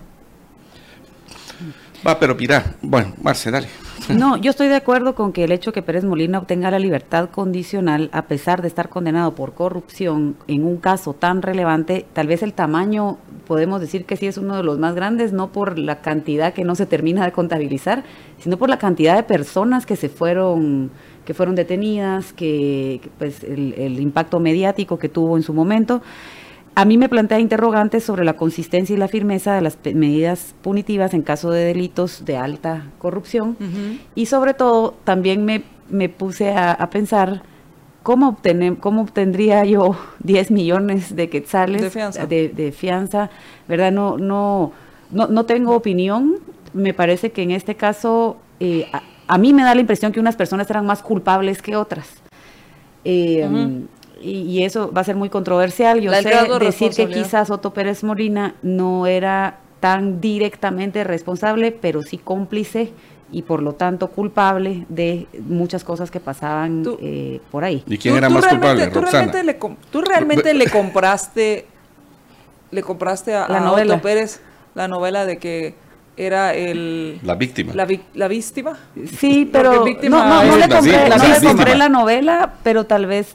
Pero mira, bueno, Marce, dale. No, yo estoy de acuerdo con que el hecho que Pérez Molina obtenga la libertad condicional, a pesar de estar condenado por corrupción en un caso tan relevante, tal vez el tamaño, podemos decir que sí es uno de los más grandes, no por la cantidad que no se termina de contabilizar, sino por la cantidad de personas que fueron detenidas, que pues el impacto mediático que tuvo en su momento. A mí me plantea interrogantes sobre la consistencia y la firmeza de las medidas punitivas en caso de delitos de alta corrupción. Y sobre todo también me puse a pensar cómo obtendría yo 10 millones de quetzales de fianza, ¿verdad? No tengo opinión. Me parece que en este caso a mí me da la impresión que unas personas eran más culpables que otras. Y eso va a ser muy controversial. Yo sé decir que quizás Otto Pérez Molina no era tan directamente responsable, pero sí cómplice y por lo tanto culpable de muchas cosas que pasaban por ahí. ¿Y quién era más culpable? Roxana. ¿Tú realmente le compraste a Otto Pérez la novela de que era la víctima? ¿La víctima? Sí, pero no le compré la novela, pero tal vez...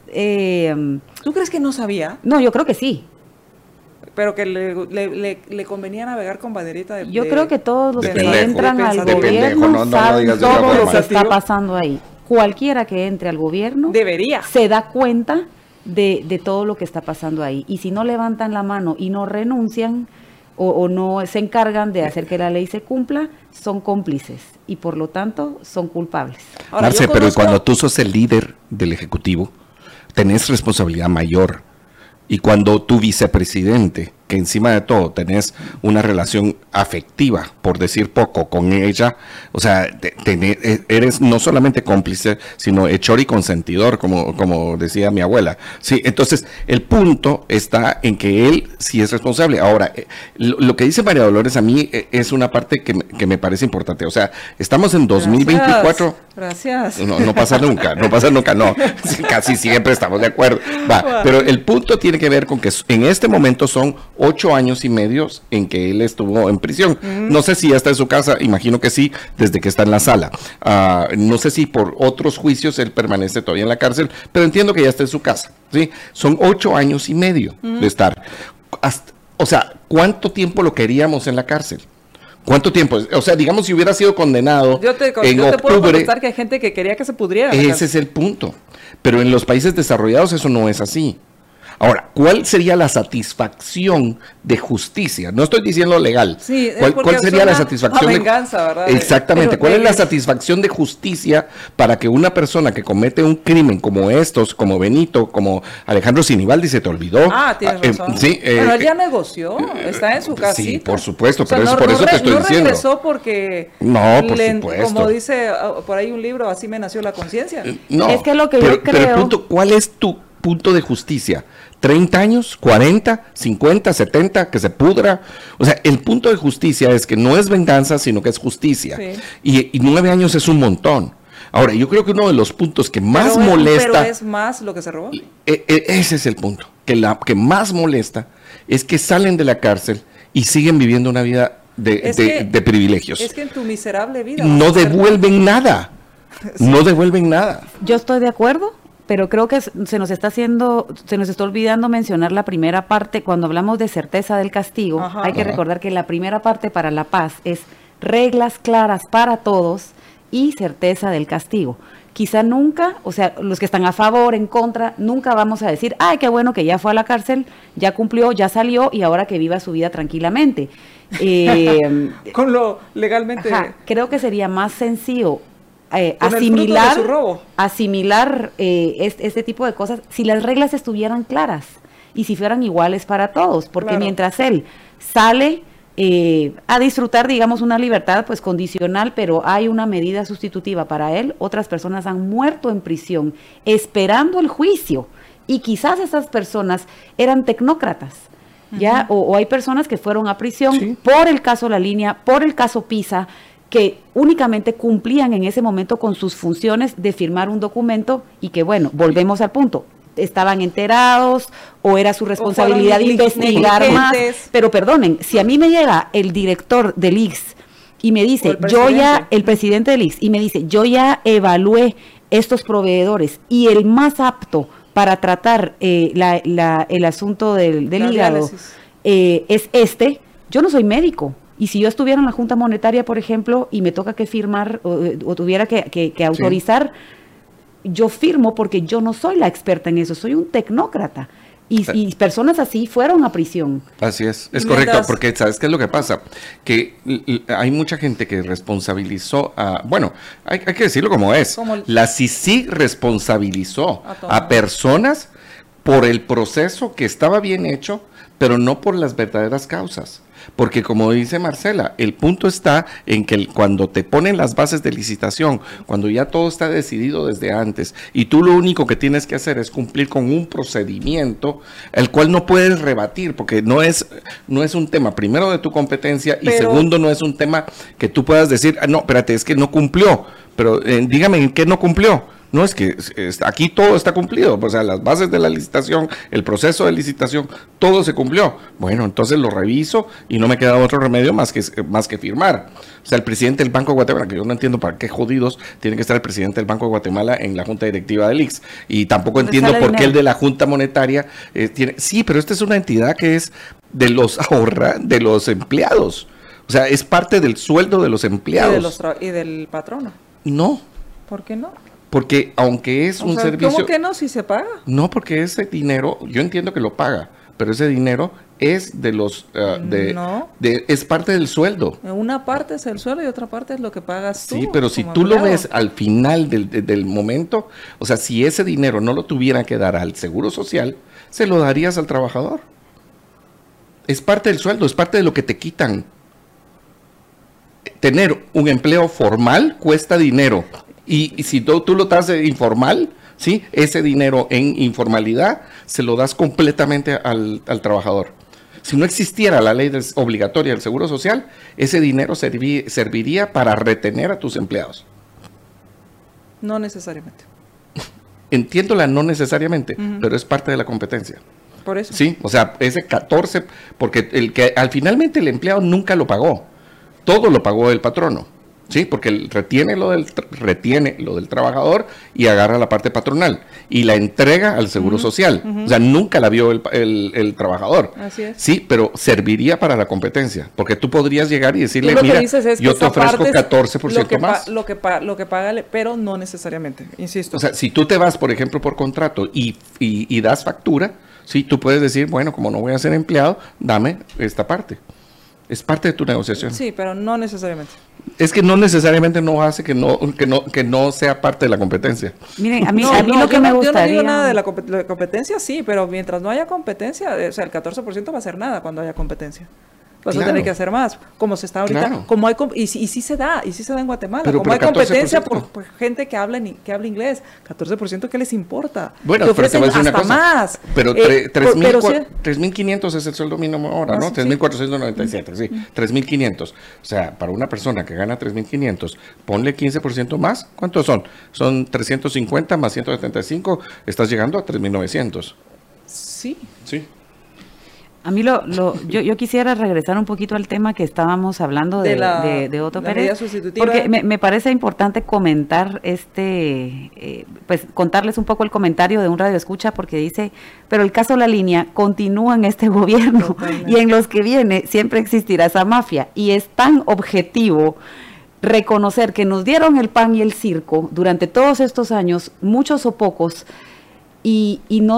¿Tú crees que no sabía? No, yo creo que sí. Pero que le convenía navegar con banderita de... Yo creo que todos los que entran al gobierno saben todo lo que está pasando ahí. Cualquiera que entre al gobierno... debería. Se da cuenta de todo lo que está pasando ahí. Y si no levantan la mano y no renuncian... O no se encargan de hacer que la ley se cumpla, son cómplices y por lo tanto son culpables. Ahora, Marce, pero cuando tú sos el líder del Ejecutivo, tenés responsabilidad mayor. Y cuando tu vicepresidente, que encima de todo tenés una relación afectiva, por decir poco, con ella, o sea, eres no solamente cómplice, sino hechor y consentidor, como decía mi abuela. Sí, entonces el punto está en que él sí es responsable. Ahora, lo que dice María Dolores a mí es una parte que me parece importante. O sea, estamos en 2024. Gracias. No pasa nunca, no. Casi siempre estamos de acuerdo. Pero el punto tiene que ver con que en este momento son 8 años y medio en que él estuvo en prisión. No sé si ya está en su casa, imagino que sí, desde que está en la sala. No sé si por otros juicios él permanece todavía en la cárcel, pero entiendo que ya está en su casa, ¿sí? Son 8 años y medio de estar. O sea, ¿cuánto tiempo lo queríamos en la cárcel? ¿Cuánto tiempo? O sea, digamos, si hubiera sido condenado en octubre... Yo te puedo contestar que hay gente que quería que se pudriera. Ese es el punto. Pero en los países desarrollados eso no es así. Ahora, ¿cuál sería la satisfacción de justicia? No estoy diciendo legal. Sí, ¿Cuál sería la satisfacción de venganza, ¿verdad? Exactamente. ¿Cuál es la satisfacción de justicia para que una persona que comete un crimen como estos, como Benito, como Alejandro Sinibaldi, se te olvidó? Tienes razón. Sí, pero él ya negoció, está en su casita. Sí, por supuesto, pero por eso te estoy diciendo. No regresó porque... No, por supuesto. Como dice por ahí un libro, así me nació la conciencia. No, es que lo que yo creo... Pero el punto, ¿cuál es tu punto de justicia? ¿30 años? ¿40? ¿50? ¿70? ¿Que se pudra? O sea, el punto de justicia es que no es venganza, sino que es justicia. Sí. Y 9 años es un montón. Ahora, yo creo que uno de los puntos que más molesta... Pero es más lo que se robó. Ese es el punto. Que más molesta es que salen de la cárcel y siguen viviendo una vida de privilegios. Es que en tu miserable vida... No devuelven nada. Sí. No devuelven nada. Yo estoy de acuerdo, pero creo que se nos está olvidando mencionar la primera parte. Cuando hablamos de certeza del castigo, hay que recordar que la primera parte para la paz es reglas claras para todos y certeza del castigo. Quizá nunca, o sea, los que están a favor, en contra, nunca vamos a decir, ay, qué bueno que ya fue a la cárcel, ya cumplió, ya salió y ahora que viva su vida tranquilamente. Con lo legalmente... creo que sería más sencillo asimilar este tipo de cosas si las reglas estuvieran claras y si fueran iguales para todos, porque mientras él sale a disfrutar, digamos, una libertad pues condicional, pero hay una medida sustitutiva para él, otras personas han muerto en prisión esperando el juicio y quizás esas personas eran tecnócratas, ¿ya? O hay personas que fueron a prisión por el caso La Línea, por el caso Pisa, que únicamente cumplían en ese momento con sus funciones de firmar un documento y que, bueno, volvemos al punto, estaban enterados o era su responsabilidad de investigar más, pero perdonen, si a mí me llega el director del ICS y me dice, el presidente del ICS, y me dice, yo ya evalué estos proveedores y el más apto para tratar el asunto del hígado es yo no soy médico. Y si yo estuviera en la Junta Monetaria, por ejemplo, y me toca que firmar o tuviera que autorizar, yo firmo porque yo no soy la experta en eso, soy un tecnócrata. Y personas así fueron a prisión. Así es correcto, porque ¿sabes qué es lo que pasa? Que hay mucha gente que responsabilizó hay que decirlo como es. La CICIG responsabilizó a personas por el proceso que estaba bien hecho, pero no por las verdaderas causas. Porque como dice Marcela, el punto está en que cuando te ponen las bases de licitación, cuando ya todo está decidido desde antes y tú lo único que tienes que hacer es cumplir con un procedimiento, el cual no puedes rebatir porque no es un tema primero de tu competencia y segundo no es un tema que tú puedas decir, no, espérate, es que no cumplió, pero dígame en qué no cumplió. No, es que aquí todo está cumplido, o sea, las bases de la licitación, el proceso de licitación, todo se cumplió. Bueno, entonces lo reviso y no me queda otro remedio más que firmar. O sea, el presidente del Banco de Guatemala, que yo no entiendo para qué jodidos tiene que estar el presidente del Banco de Guatemala en la junta directiva del ICS. Y tampoco entiendo por qué el de la Junta Monetaria tiene... Sí, pero esta es una entidad que es de los empleados. O sea, es parte del sueldo de los empleados. Y del patrono. No. ¿Por qué no? Porque aunque es un servicio... ¿Cómo que no si se paga? No, porque ese dinero, yo entiendo que lo paga, pero ese dinero es de los... es parte del sueldo. Una parte es el sueldo y otra parte es lo que pagas tú. Sí, pero si tú lo ves al final del momento, o sea, si ese dinero no lo tuviera que dar al Seguro Social, se lo darías al trabajador. Es parte del sueldo, es parte de lo que te quitan. Tener un empleo formal cuesta dinero. Y si tú lo das informal, ¿sí? Ese dinero en informalidad se lo das completamente al trabajador. Si no existiera la ley obligatoria del Seguro Social, ese dinero serviría para retener a tus empleados. No necesariamente. Entiendo la no necesariamente, pero es parte de la competencia. Por eso. Sí, o sea, ese 14, porque finalmente el empleado nunca lo pagó. Todo lo pagó el patrono. Sí, porque él retiene lo del trabajador y agarra la parte patronal y la entrega al Seguro Social. O sea, nunca la vio el trabajador. Así es. Sí, pero serviría para la competencia, porque tú podrías llegar y decirle, mira, yo te ofrezco 14% más. Lo que paga, pero no necesariamente, insisto. O sea, si tú te vas, por ejemplo, por contrato y das factura, sí, tú puedes decir, bueno, como no voy a ser empleado, dame esta parte. Es parte de tu negociación. Sí, pero no necesariamente. Es que no necesariamente no hace que no sea parte de la competencia. Miren, a mí lo que me gustaría... Yo no digo nada de la competencia, sí, pero mientras no haya competencia, o sea, el 14% va a ser nada cuando haya competencia. vas a tener que hacer más, como se está ahorita, como hay, y sí se da en Guatemala, como hay competencia por gente que habla inglés, 14%, ¿qué les importa? Bueno, te ofrecen pero te voy a decir hasta más. Pero 3.500 es el sueldo mínimo ahora, ¿no? 3.497, sí, 3.500. O sea, para una persona que gana 3.500, ponle 15% más, ¿cuántos son? Son 350 más 175, estás llegando a 3.900. Sí. A mí yo quisiera regresar un poquito al tema que estábamos hablando de Otto Pérez, porque me parece importante comentar pues contarles un poco el comentario de un radioescucha, porque dice, pero el caso La Línea continúa en este gobierno. Totalmente. Y en los que viene siempre existirá esa mafia, y es tan objetivo reconocer que nos dieron el pan y el circo durante todos estos años, muchos o pocos, y no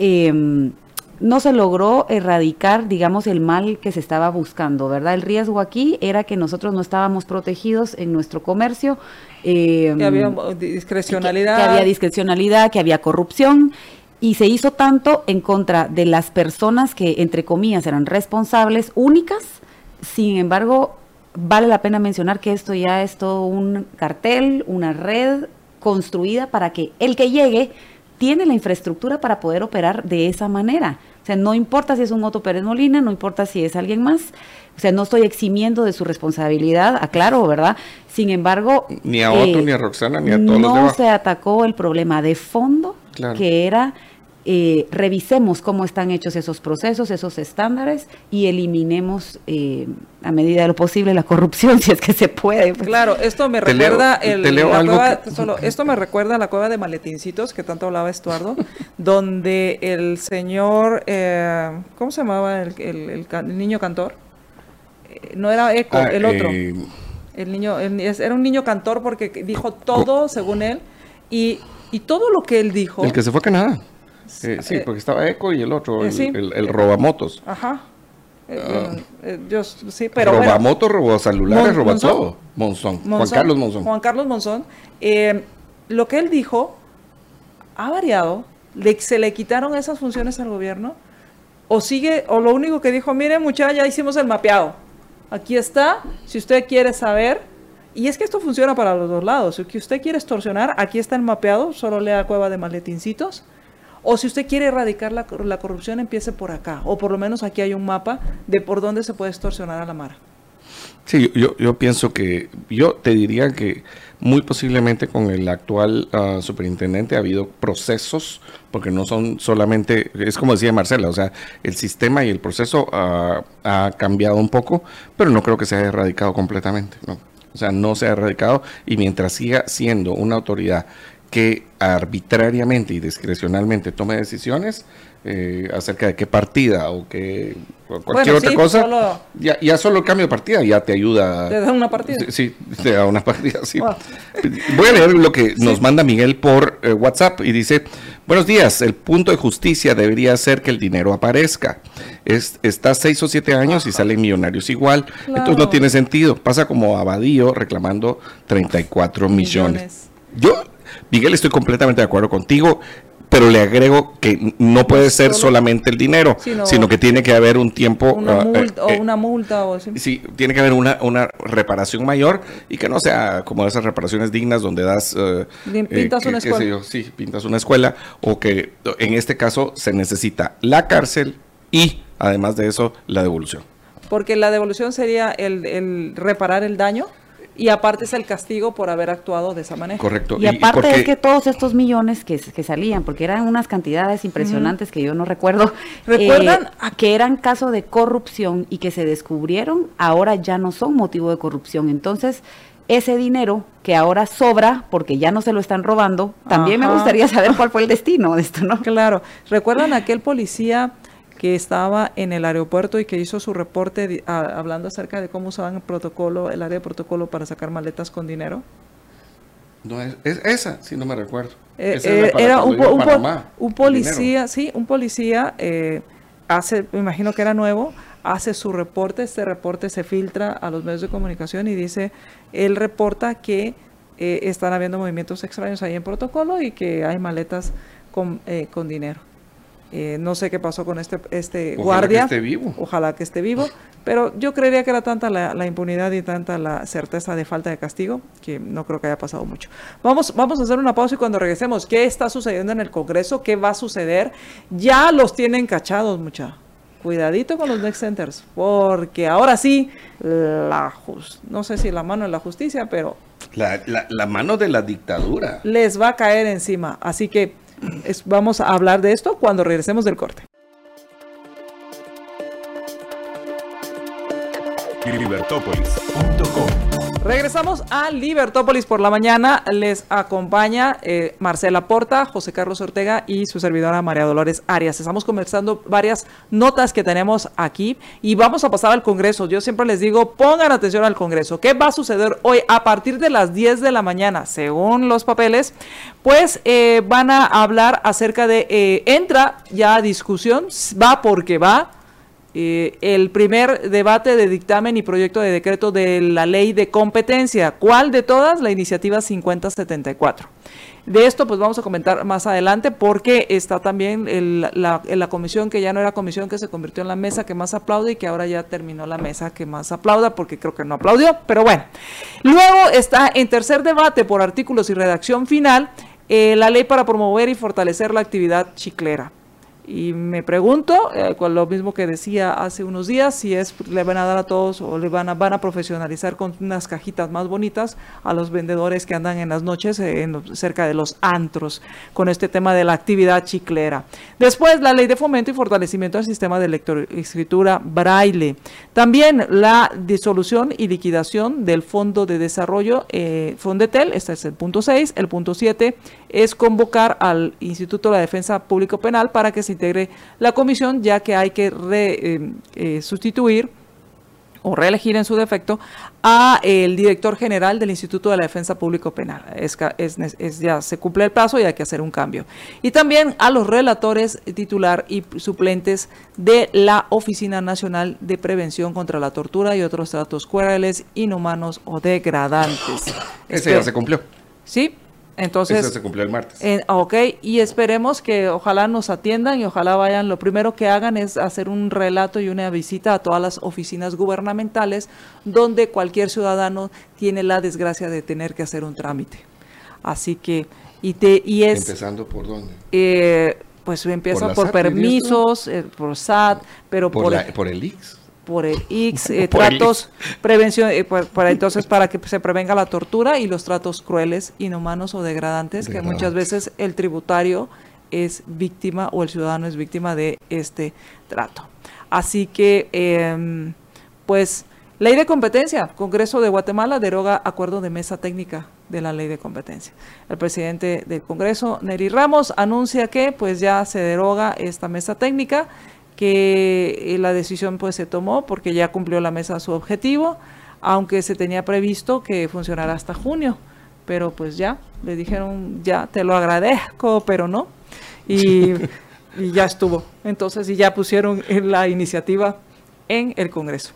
se logró erradicar, digamos, el mal que se estaba buscando, ¿verdad? El riesgo aquí era que nosotros no estábamos protegidos en nuestro comercio. Que había discrecionalidad. Que había discrecionalidad, que había corrupción, y se hizo tanto en contra de las personas que, entre comillas, eran responsables únicas. Sin embargo, vale la pena mencionar que esto ya es todo un cartel, una red construida para que el que llegue tiene la infraestructura para poder operar de esa manera. O sea, no importa si es un Otto Pérez Molina, no importa si es alguien más. O sea, no estoy eximiendo de su responsabilidad, aclaro, ¿verdad? Sin embargo... Ni a Otto, ni a Roxana, ni a todos los demás. No se atacó el problema de fondo, claro, que era... revisemos cómo están hechos esos procesos, esos estándares, y eliminemos a medida de lo posible la corrupción, si es que se puede. Pues. Claro, esto me recuerda esto me recuerda a la cueva de Maletincitos, que tanto hablaba Estuardo, donde el señor, ¿cómo se llamaba el niño cantor? No era Eco, el otro. El niño, era un niño cantor porque dijo todo, según él, y todo lo que él dijo... El que se fue a Canadá. Sí, porque estaba Eco y el otro, el robamotos. Ajá. Sí, pero robamotos, robacelulares, roba todo. Monzón. Juan Carlos Monzón. Lo que él dijo ha variado. Se le quitaron esas funciones al gobierno. O lo único que dijo, miren muchachos, ya hicimos el mapeado. Aquí está, si usted quiere saber. Y es que esto funciona para los dos lados. Si usted quiere extorsionar, aquí está el mapeado, solo lea Cueva de Maletincitos. O si usted quiere erradicar la corrupción, empiece por acá. O por lo menos aquí hay un mapa de por dónde se puede extorsionar a la Mara. Sí, yo pienso que, yo te diría que muy posiblemente con el actual superintendente ha habido procesos, porque no son solamente, es como decía Marcela, o sea, el sistema y el proceso ha cambiado un poco, pero no creo que se haya erradicado completamente, ¿no? O sea, no se ha erradicado, y mientras siga siendo una autoridad que arbitrariamente y discrecionalmente tome decisiones acerca de qué partida o que cualquier otra cosa, ya solo el cambio de partida ya te ayuda. ¿Te da una partida? Sí, te da una partida, sí. Wow. Voy a leer lo que nos manda Miguel por WhatsApp y dice: buenos días, el punto de justicia debería ser que el dinero aparezca. Está 6 o 7 años y salen millonarios igual. Claro. Entonces no tiene sentido. Pasa como Abadío reclamando 34 millones. Miguel, estoy completamente de acuerdo contigo, pero le agrego que no puede ser solamente el dinero, sino que tiene que haber un tiempo... Una multa o así. Sí, tiene que haber una reparación mayor y que no sea como esas reparaciones dignas donde das... pintas una escuela. Pintas una escuela, o que en este caso se necesita la cárcel y además de eso la devolución. Porque la devolución sería el reparar el daño. Y aparte es el castigo por haber actuado de esa manera. Correcto. Y aparte es que todos estos millones que salían, porque eran unas cantidades impresionantes que yo no recuerdo, ¿recuerdan? Que eran caso de corrupción y que se descubrieron, ahora ya no son motivo de corrupción. Entonces, ese dinero que ahora sobra, porque ya no se lo están robando, también me gustaría saber cuál fue el destino de esto, ¿no? Claro. ¿Recuerdan aquel policía que estaba en el aeropuerto y que hizo su reporte hablando acerca de cómo usaban el área de protocolo para sacar maletas con dinero? No, es esa, sí, no me recuerdo. Era un policía, sí, un policía, me imagino que era nuevo, hace su reporte, este reporte se filtra a los medios de comunicación y dice, él reporta que están habiendo movimientos extraños ahí en protocolo y que hay maletas con dinero. No sé qué pasó con este guardia. Que esté vivo. Ojalá que esté vivo, Pero yo creería que era tanta la impunidad y tanta la certeza de falta de castigo que no creo que haya pasado mucho. Vamos a hacer una pausa y cuando regresemos, ¿qué está sucediendo en el Congreso? ¿Qué va a suceder? Ya los tienen cachados, mucha. Cuidadito con los Next Centers, porque ahora sí, no sé si la mano de la justicia, pero... La mano de la dictadura. Les va a caer encima. Así que vamos a hablar de esto cuando regresemos del corte. Libertópolis.com. Regresamos a Libertópolis por la mañana. Les acompaña Marcela Porta, José Carlos Ortega y su servidora María Dolores Arias. Estamos conversando varias notas que tenemos aquí y vamos a pasar al Congreso. Yo siempre les digo, pongan atención al Congreso. ¿Qué va a suceder hoy a partir de las 10 de la mañana? Según los papeles, pues van a hablar acerca de, entra ya a discusión, va porque va, el primer debate de dictamen y proyecto de decreto de la ley de competencia. ¿Cuál de todas? La iniciativa 5074. De esto pues vamos a comentar más adelante porque está también la comisión que ya no era comisión, que se convirtió en la mesa que más aplaude y que ahora ya terminó la mesa que más aplauda porque creo que no aplaudió, pero bueno. Luego está en tercer debate por artículos y redacción final la ley para promover y fortalecer la actividad chiclera. Y me pregunto, con lo mismo que decía hace unos días, si le van a dar a todos o le van a profesionalizar con unas cajitas más bonitas a los vendedores que andan en las noches cerca de los antros con este tema de la actividad chiclera. Después, la ley de fomento y fortalecimiento del sistema de lectoescritura braille. También la disolución y liquidación del Fondo de Desarrollo Fondetel, este es el punto 6. El punto 7 es convocar al Instituto de la Defensa Público Penal para que se integre la comisión, ya que hay que sustituir o reelegir en su defecto a el director general del Instituto de la Defensa Público Penal. Ya se cumple el plazo y hay que hacer un cambio. Y también a los relatores titular y suplentes de la Oficina Nacional de Prevención contra la Tortura y otros tratos crueles, inhumanos o degradantes. Ese ya se cumplió. Sí. Entonces, eso se cumplió el martes. Ok, y esperemos que ojalá nos atiendan y ojalá vayan, lo primero que hagan es hacer un relato y una visita a todas las oficinas gubernamentales donde cualquier ciudadano tiene la desgracia de tener que hacer un trámite. Así que, ¿empezando por dónde? Pues empieza por permisos, por SAT, pero por el IX. Por el IX, tratos, prevención, entonces para que se prevenga la tortura y los tratos crueles, inhumanos o degradantes, que muchas veces el tributario es víctima o el ciudadano es víctima de este trato. Así que, pues, ley de competencia, Congreso de Guatemala deroga acuerdo de mesa técnica de la ley de competencia. El presidente del Congreso, Nery Ramos, anuncia que pues ya se deroga esta mesa técnica, que la decisión pues se tomó porque ya cumplió la mesa su objetivo, aunque se tenía previsto que funcionara hasta junio, pero pues ya, le dijeron, ya te lo agradezco, pero no, y ya estuvo. Entonces, y ya pusieron la iniciativa en el Congreso.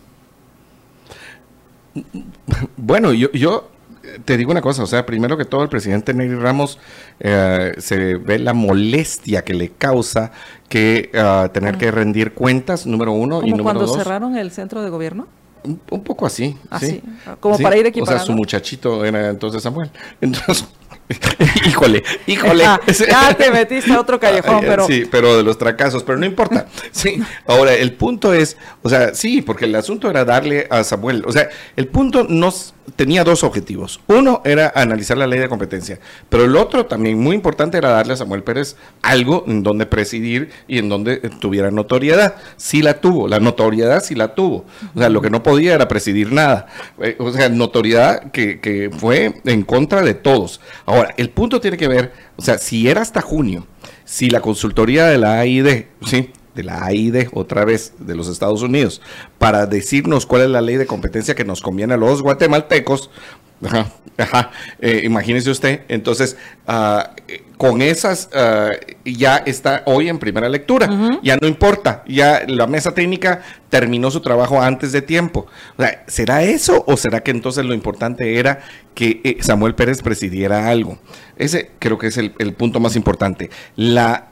Bueno, yo te digo una cosa, o sea, primero que todo el presidente Nery Ramos se ve la molestia que le causa que tener que rendir cuentas, número uno, y número dos. ¿Cuando cerraron el centro de gobierno? Un poco así, sí. Como sí, para ir equiparando. O sea, su muchachito era entonces Samuel. Entonces, híjole. Ya te metiste a otro callejón, pero... Sí, pero de los fracasos, pero no importa. Sí, ahora, el punto es, o sea, sí, porque el asunto era darle a Samuel, o sea, el punto tenía dos objetivos. Uno era analizar la ley de competencia, pero el otro también muy importante era darle a Samuel Pérez algo en donde presidir y en donde tuviera notoriedad. Sí la tuvo, la notoriedad sí la tuvo. O sea, lo que no podía era presidir nada. O sea, notoriedad que fue en contra de todos. Ahora, el punto tiene que ver, o sea, si era hasta junio, si la consultoría de la AID, ¿sí?, de la AID, otra vez, de los Estados Unidos, para decirnos cuál es la ley de competencia que nos conviene a los guatemaltecos, imagínese usted, entonces, con esas, ya está hoy en primera lectura, ya no importa, ya la mesa técnica terminó su trabajo antes de tiempo. O sea, ¿será eso o será que entonces lo importante era que Samuel Pérez presidiera algo? Ese creo que es el punto más importante. La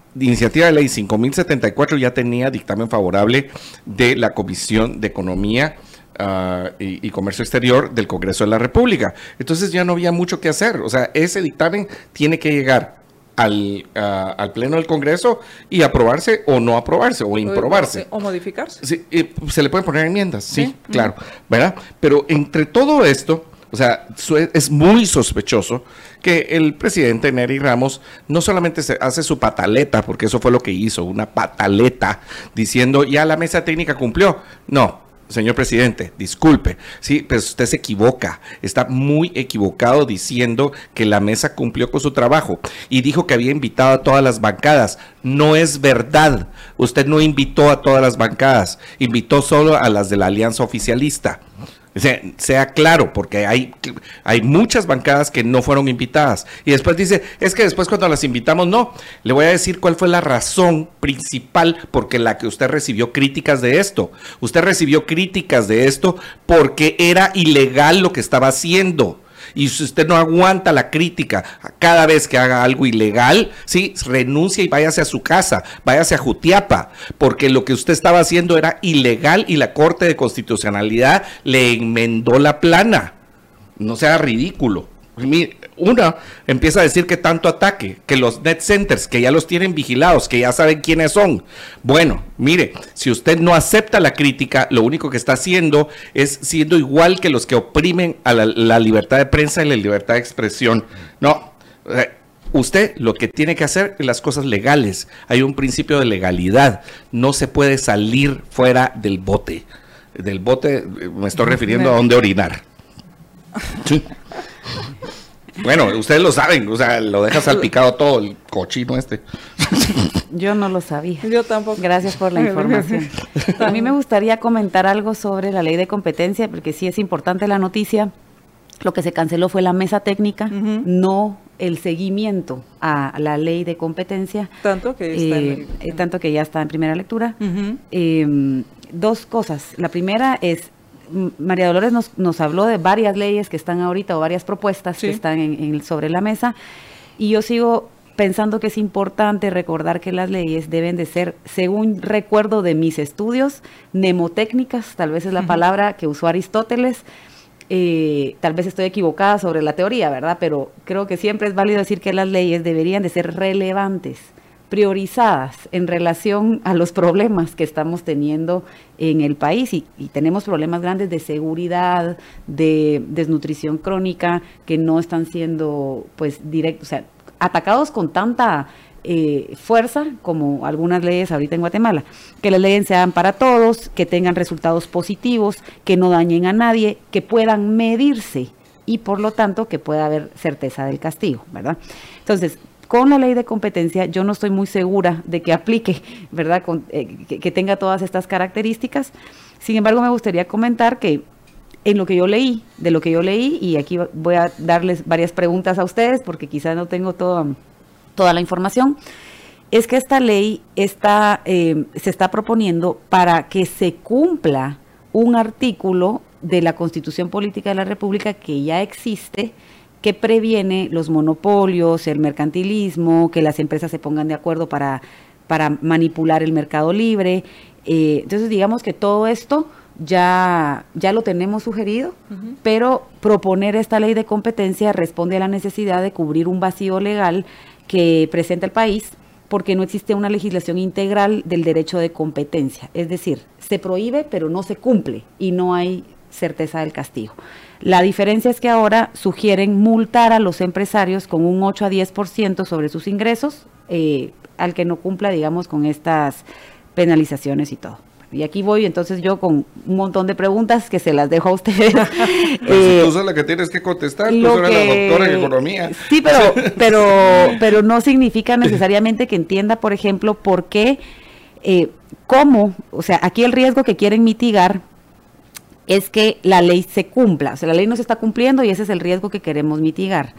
iniciativa de ley 5074 ya tenía dictamen favorable de la Comisión de Economía y Comercio Exterior del Congreso de la República. Entonces ya no había mucho que hacer. O sea, ese dictamen tiene que llegar al Pleno del Congreso y aprobarse o no aprobarse o improbarse. O modificarse. Sí, se le pueden poner enmiendas, sí, claro, ¿verdad? Pero entre todo esto, o sea, es muy sospechoso que el presidente Nery Ramos no solamente hace su pataleta, porque eso fue lo que hizo, una pataleta, diciendo ya la mesa técnica cumplió. No, señor presidente, disculpe, sí, pero usted se equivoca, está muy equivocado diciendo que la mesa cumplió con su trabajo y dijo que había invitado a todas las bancadas. No es verdad, usted no invitó a todas las bancadas, invitó solo a las de la alianza oficialista. O sea claro, porque hay muchas bancadas que no fueron invitadas. Y después dice, es que después cuando las invitamos, no. Le voy a decir cuál fue la razón principal por la que usted recibió críticas de esto. Usted recibió críticas de esto porque era ilegal lo que estaba haciendo. Y si usted no aguanta la crítica cada vez que haga algo ilegal, sí, renuncia y váyase a su casa, váyase a Jutiapa, porque lo que usted estaba haciendo era ilegal y la Corte de Constitucionalidad le enmendó la plana. No sea ridículo. Una empieza a decir que tanto ataque, que los net centers, que ya los tienen vigilados, que ya saben quiénes son. Bueno, mire, si usted no acepta la crítica, lo único que está haciendo es siendo igual que los que oprimen a la libertad de prensa y la libertad de expresión. No, usted lo que tiene que hacer es las cosas legales. Hay un principio de legalidad. No se puede salir fuera del bote. Del bote me estoy refiriendo a dónde orinar. Sí. Bueno, ustedes lo saben, o sea, lo deja salpicado todo el cochino este. Yo no lo sabía. Yo tampoco. Gracias por la información. A mí me gustaría comentar algo sobre la ley de competencia, porque sí es importante la noticia. Lo que se canceló fue la mesa técnica, no el seguimiento a la ley de competencia. Tanto que tanto que ya está en primera lectura. Dos cosas. La primera es, María Dolores nos habló de varias leyes que están ahorita, o varias propuestas que están sobre la mesa, y yo sigo pensando que es importante recordar que las leyes deben de ser, según recuerdo de mis estudios, mnemotécnicas, tal vez es la palabra que usó Aristóteles. Tal vez estoy equivocada sobre la teoría, ¿verdad? Pero creo que siempre es válido decir que las leyes deberían de ser relevantes, priorizadas en relación a los problemas que estamos teniendo en el país, y tenemos problemas grandes de seguridad, de desnutrición crónica, que no están siendo pues directos, o sea, atacados con tanta fuerza como algunas leyes ahorita en Guatemala. Que las leyes sean para todos, que tengan resultados positivos, que no dañen a nadie, que puedan medirse y por lo tanto que pueda haber certeza del castigo, ¿verdad? Entonces, con la ley de competencia yo no estoy muy segura de que aplique, ¿verdad? Que tenga todas estas características. Sin embargo, me gustaría comentar que de lo que yo leí, y aquí voy a darles varias preguntas a ustedes porque quizás no tengo toda la información, es que esta ley se está proponiendo para que se cumpla un artículo de la Constitución Política de la República que ya existe, que previene los monopolios, el mercantilismo, que las empresas se pongan de acuerdo para manipular el mercado libre. Entonces, digamos que todo esto ya lo tenemos sugerido, pero proponer esta ley de competencia responde a la necesidad de cubrir un vacío legal que presenta el país, porque no existe una legislación integral del derecho de competencia. Es decir, se prohíbe, pero no se cumple, y no hay certeza del castigo. La diferencia es que ahora sugieren multar a los empresarios con un 8 a 10% sobre sus ingresos, al que no cumpla, digamos, con estas penalizaciones y todo. Y aquí voy entonces yo con un montón de preguntas que se las dejo a ustedes. Pues tú sos la que tienes que contestar, tú eres la doctora en economía. Sí, pero no significa necesariamente que entienda, por ejemplo, por qué, cómo, o sea, aquí el riesgo que quieren mitigar es que la ley se cumpla, o sea, la ley no se está cumpliendo y ese es el riesgo que queremos mitigar.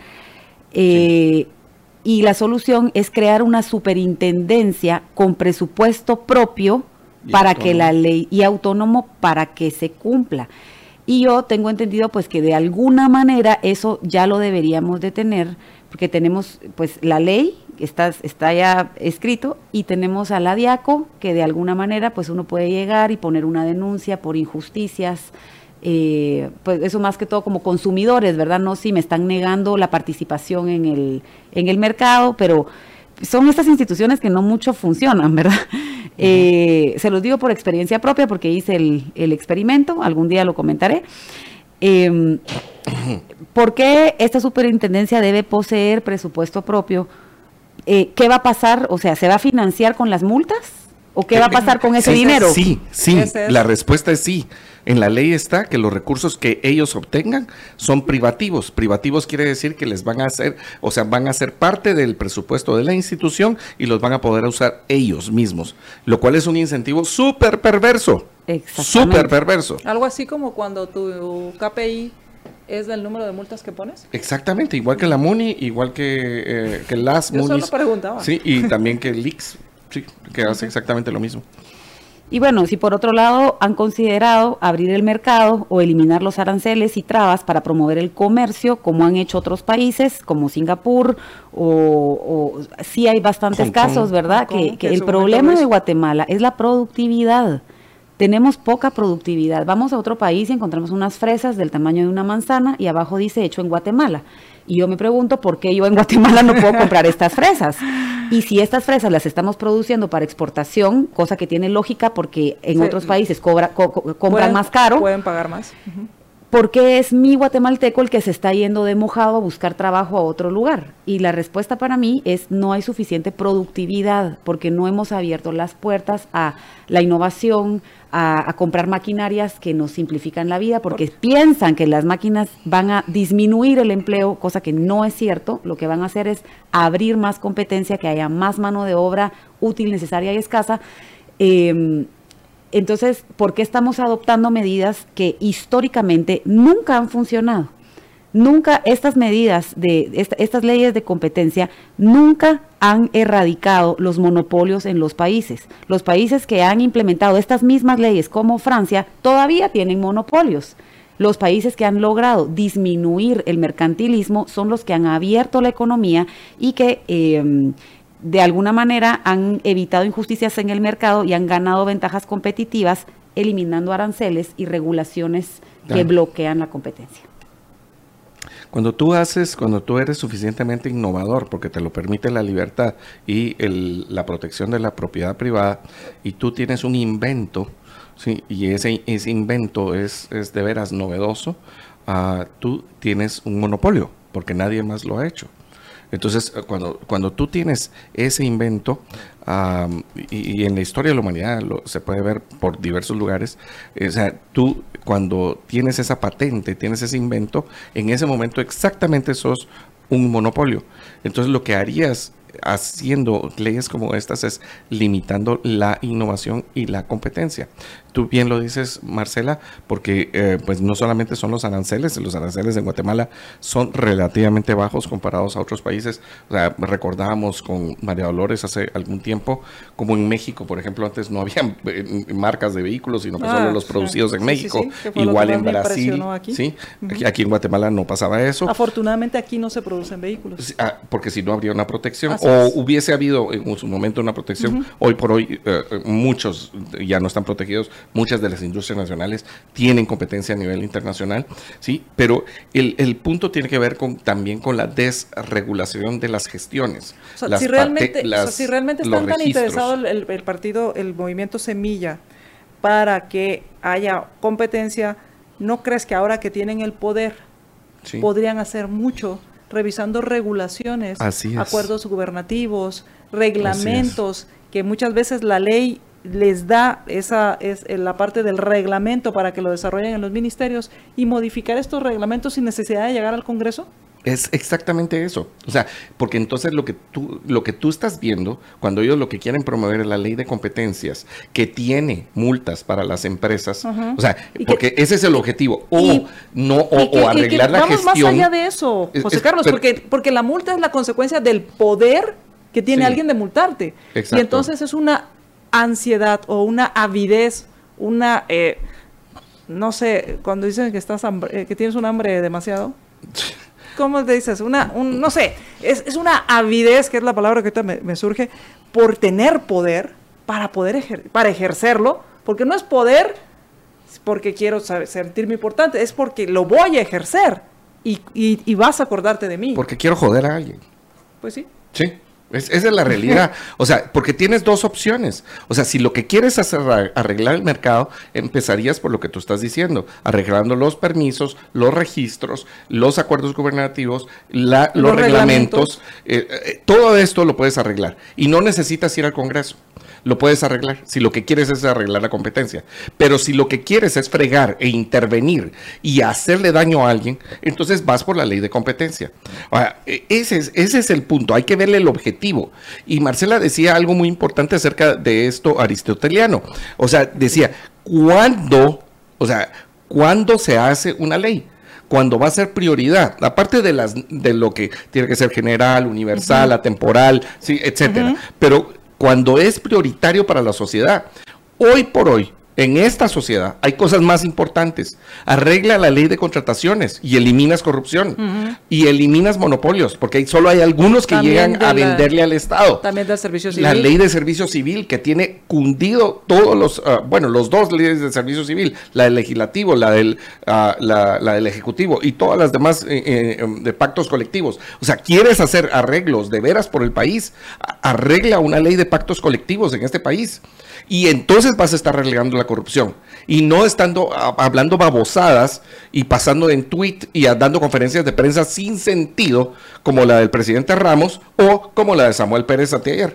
Y la solución es crear una superintendencia con presupuesto propio para que la ley, y autónomo para que se cumpla. Y yo tengo entendido pues que de alguna manera eso ya lo deberíamos de tener, porque tenemos pues la ley está ya escrito, y tenemos a la DIACO, que de alguna manera pues uno puede llegar y poner una denuncia por injusticias, pues eso más que todo como consumidores, ¿verdad? No si me están negando la participación en el mercado, pero son estas instituciones que no mucho funcionan, ¿verdad? Se los digo por experiencia propia porque hice el experimento, algún día lo comentaré. ¿Por qué esta superintendencia debe poseer presupuesto propio? ¿Qué va a pasar? O sea, ¿se va a financiar con las multas? ¿O qué va a pasar con ese dinero? Sí, la respuesta es sí. En la ley está que los recursos que ellos obtengan son privativos. Privativos quiere decir que les van a hacer, o sea, van a ser parte del presupuesto de la institución y los van a poder usar ellos mismos, lo cual es un incentivo súper perverso. Exactamente. Súper perverso. Algo así como cuando tu KPI es del número de multas que pones. Exactamente, igual que la MUNI, igual que las Yo MUNIs. solo preguntaba. Sí, y también que el IX, sí, que hace exactamente lo mismo. Y bueno, si por otro lado han considerado abrir el mercado o eliminar los aranceles y trabas para promover el comercio, como han hecho otros países, como Singapur, o sí hay bastantes Hong Kong. casos, ¿verdad? Hong Kong, Que que el su problema momento de es- Guatemala es la productividad. Tenemos poca productividad. Vamos a otro país y encontramos unas fresas del tamaño de una manzana y abajo dice hecho en Guatemala. Y yo me pregunto por qué yo en Guatemala no puedo comprar estas fresas. Y si estas fresas las estamos produciendo para exportación, cosa que tiene lógica porque en Sí. otros países compran Pueden- más caro, Pueden pagar más. Ujú. ¿por qué es mi guatemalteco el que se está yendo de mojado a buscar trabajo a otro lugar? Y la respuesta para mí es no hay suficiente productividad porque no hemos abierto las puertas a la innovación, a comprar maquinarias que nos simplifican la vida porque piensan que las máquinas van a disminuir el empleo, cosa que no es cierto. Lo que van a hacer es abrir más competencia, que haya más mano de obra útil, necesaria y escasa. Entonces, ¿por qué estamos adoptando medidas que históricamente nunca han funcionado? Nunca estas medidas, estas leyes de competencia, nunca han erradicado los monopolios en los países. Los países que han implementado estas mismas leyes, como Francia, todavía tienen monopolios. Los países que han logrado disminuir el mercantilismo son los que han abierto la economía y que de alguna manera han evitado injusticias en el mercado y han ganado ventajas competitivas, eliminando aranceles y regulaciones que Claro. bloquean la competencia. Cuando tú eres suficientemente innovador, porque te lo permite la libertad y la protección de la propiedad privada, y tú tienes un invento, ¿sí? Y ese invento es de veras novedoso, tú tienes un monopolio, porque nadie más lo ha hecho. Entonces, cuando tú tienes ese invento, y en la historia de la humanidad se puede ver por diversos lugares, o sea, tú cuando tienes esa patente, tienes ese invento, en ese momento exactamente sos un monopolio. Entonces, lo que harías haciendo leyes como estas es limitando la innovación y la competencia. Tú bien lo dices, Marcela, porque pues no solamente son los aranceles en Guatemala son relativamente bajos comparados a otros países. O sea, recordábamos con María Dolores hace algún tiempo, como en México, por ejemplo, antes no había marcas de vehículos, sino que solo los producidos en México, que fue lo igual que en más me Brasil, impresionó aquí. ¿sí? Aquí en Guatemala no pasaba eso. Afortunadamente aquí no se producen vehículos. Porque si no habría una protección, Así o es. hubiese habido en su momento una protección, hoy por hoy muchos ya no están protegidos, muchas de las industrias nacionales tienen competencia a nivel internacional, ¿sí? Pero el punto tiene que ver también con la desregulación de las gestiones. O sea, si realmente están tan registros. interesados el partido, el movimiento Semilla, para que haya competencia, ¿no crees que ahora que tienen el poder Sí. podrían hacer mucho revisando regulaciones, Así es. acuerdos gubernativos, reglamentos, que muchas veces la ley les da esa es la parte del reglamento para que lo desarrollen en los ministerios y modificar estos reglamentos sin necesidad de llegar al Congreso? Es exactamente eso. O sea, porque entonces lo que tú estás viendo, cuando ellos lo que quieren promover es la ley de competencias, que tiene multas para las empresas, Ajá. o sea, Y porque ese es el objetivo, o y- arreglar la vamos gestión. más allá de eso, José Carlos, pero- porque la multa es la consecuencia del poder que tiene Sí. alguien de multarte. Exacto. Y entonces es una ansiedad o una avidez, una, no sé, cuando dicen que estás que tienes un hambre demasiado. ¿cómo te dices? No sé, es una avidez, que es la palabra que ahorita me surge, por tener poder, para ejercerlo, porque no es poder porque quiero sentirme importante, es porque lo voy a ejercer y vas a acordarte de mí. Porque quiero joder a alguien. Pues sí. Sí. Esa es la realidad. O sea, porque tienes dos opciones. O sea, si lo que quieres es arreglar el mercado, empezarías por lo que tú estás diciendo, arreglando los permisos, los registros, los acuerdos gubernativos, los reglamentos. Todo esto lo puedes arreglar. Y no necesitas ir al Congreso. Lo puedes arreglar, si lo que quieres es arreglar la competencia. Pero si lo que quieres es fregar e intervenir y hacerle daño a alguien, entonces vas por la ley de competencia. Ahora, ese es el punto, hay que verle el objetivo. Y Marcela decía algo muy importante acerca de esto aristoteliano. O sea, decía, ¿cuándo se hace una ley? Cuando va a ser prioridad, aparte de lo que tiene que ser general, universal, atemporal, sí, etcétera. Pero cuando es prioritario para la sociedad. Hoy por hoy, en esta sociedad, hay cosas más importantes. Arregla la ley de contrataciones y eliminas corrupción. Y eliminas monopolios, porque solo hay algunos que También llegan a venderle al Estado. También del servicio civil. La ley de servicio civil, que tiene cundido todos los dos leyes de servicio civil, la del legislativo, la del ejecutivo y todas las demás de pactos colectivos. O sea, ¿quieres hacer arreglos de veras por el país? Arregla una ley de pactos colectivos en este país. Y entonces vas a estar relegando la corrupción. Y no estando hablando babosadas y pasando en tweet y dando conferencias de prensa sin sentido, como la del presidente Ramos o como la de Samuel Pérez anteayer.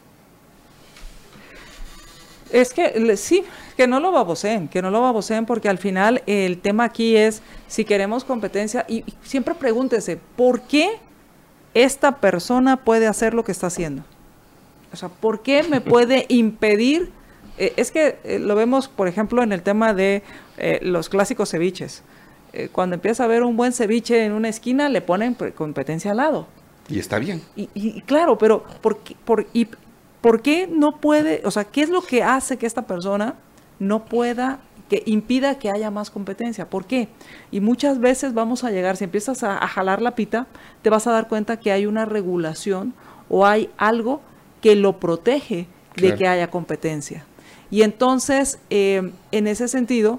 Es que sí, que no lo baboseen, porque al final el tema aquí es si queremos competencia y siempre pregúntese, ¿por qué esta persona puede hacer lo que está haciendo? O sea, ¿por qué me puede impedir? Es que lo vemos, por ejemplo, en el tema de los clásicos ceviches. Cuando empieza a haber un buen ceviche en una esquina, le ponen competencia al lado. Y está bien. Y claro, pero ¿por qué no puede? O sea, ¿qué es lo que hace que esta persona no pueda, que impida que haya más competencia? ¿Por qué? Y muchas veces vamos a llegar, si empiezas a jalar la pita, te vas a dar cuenta que hay una regulación o hay algo que lo protege de que haya competencia. Y entonces, en ese sentido,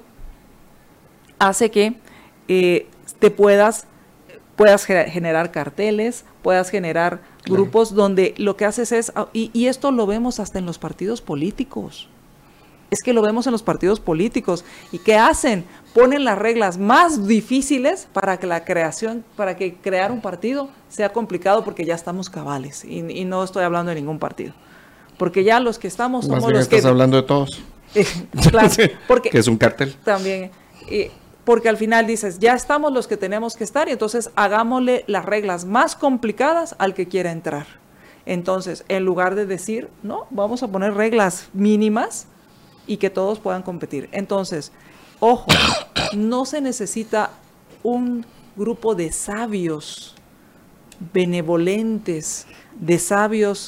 hace que te puedas generar carteles, puedas generar grupos donde lo que haces es, y esto lo vemos hasta en los partidos políticos. Es que lo vemos en los partidos políticos. ¿Y qué hacen? Ponen las reglas más difíciles para que crear un partido sea complicado, porque ya estamos cabales. Y no estoy hablando de ningún partido. Porque ya los que estamos somos los que... estás hablando de todos. Claro, porque que es un cartel. También, porque al final dices, ya estamos los que tenemos que estar, y entonces hagámosle las reglas más complicadas al que quiera entrar. Entonces, en lugar de decir, no, vamos a poner reglas mínimas y que todos puedan competir. Entonces, ojo, no se necesita un grupo de sabios benevolentes, de sabios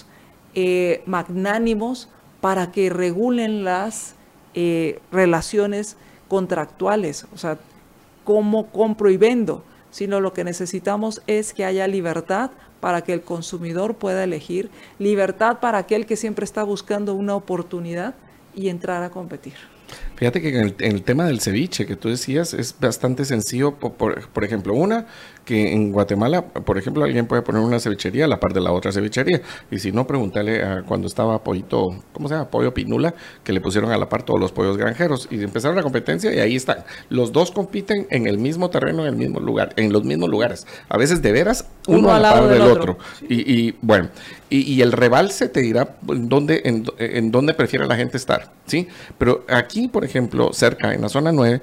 magnánimos para que regulen las relaciones contractuales, o sea, cómo compro y vendo, sino lo que necesitamos es que haya libertad para que el consumidor pueda elegir, libertad para aquel que siempre está buscando una oportunidad y entrar a competir. Fíjate que en el tema del ceviche que tú decías es bastante sencillo. Por ejemplo, que en Guatemala, por ejemplo, alguien puede poner una cevichería a la par de la otra cevichería. Y si no, pregúntale a cuando estaba Pollito, ¿cómo se llama? Pollo Pinula, que le pusieron a la par todos los pollos granjeros. Y empezaron la competencia y ahí están. Los dos compiten en el mismo terreno, en el mismo lugar, en los mismos lugares. A veces de veras, uno a la par del otro. Y bueno, y el rebalse te dirá en dónde prefiere la gente estar, ¿sí? Pero aquí, por ejemplo, cerca, en la zona 9,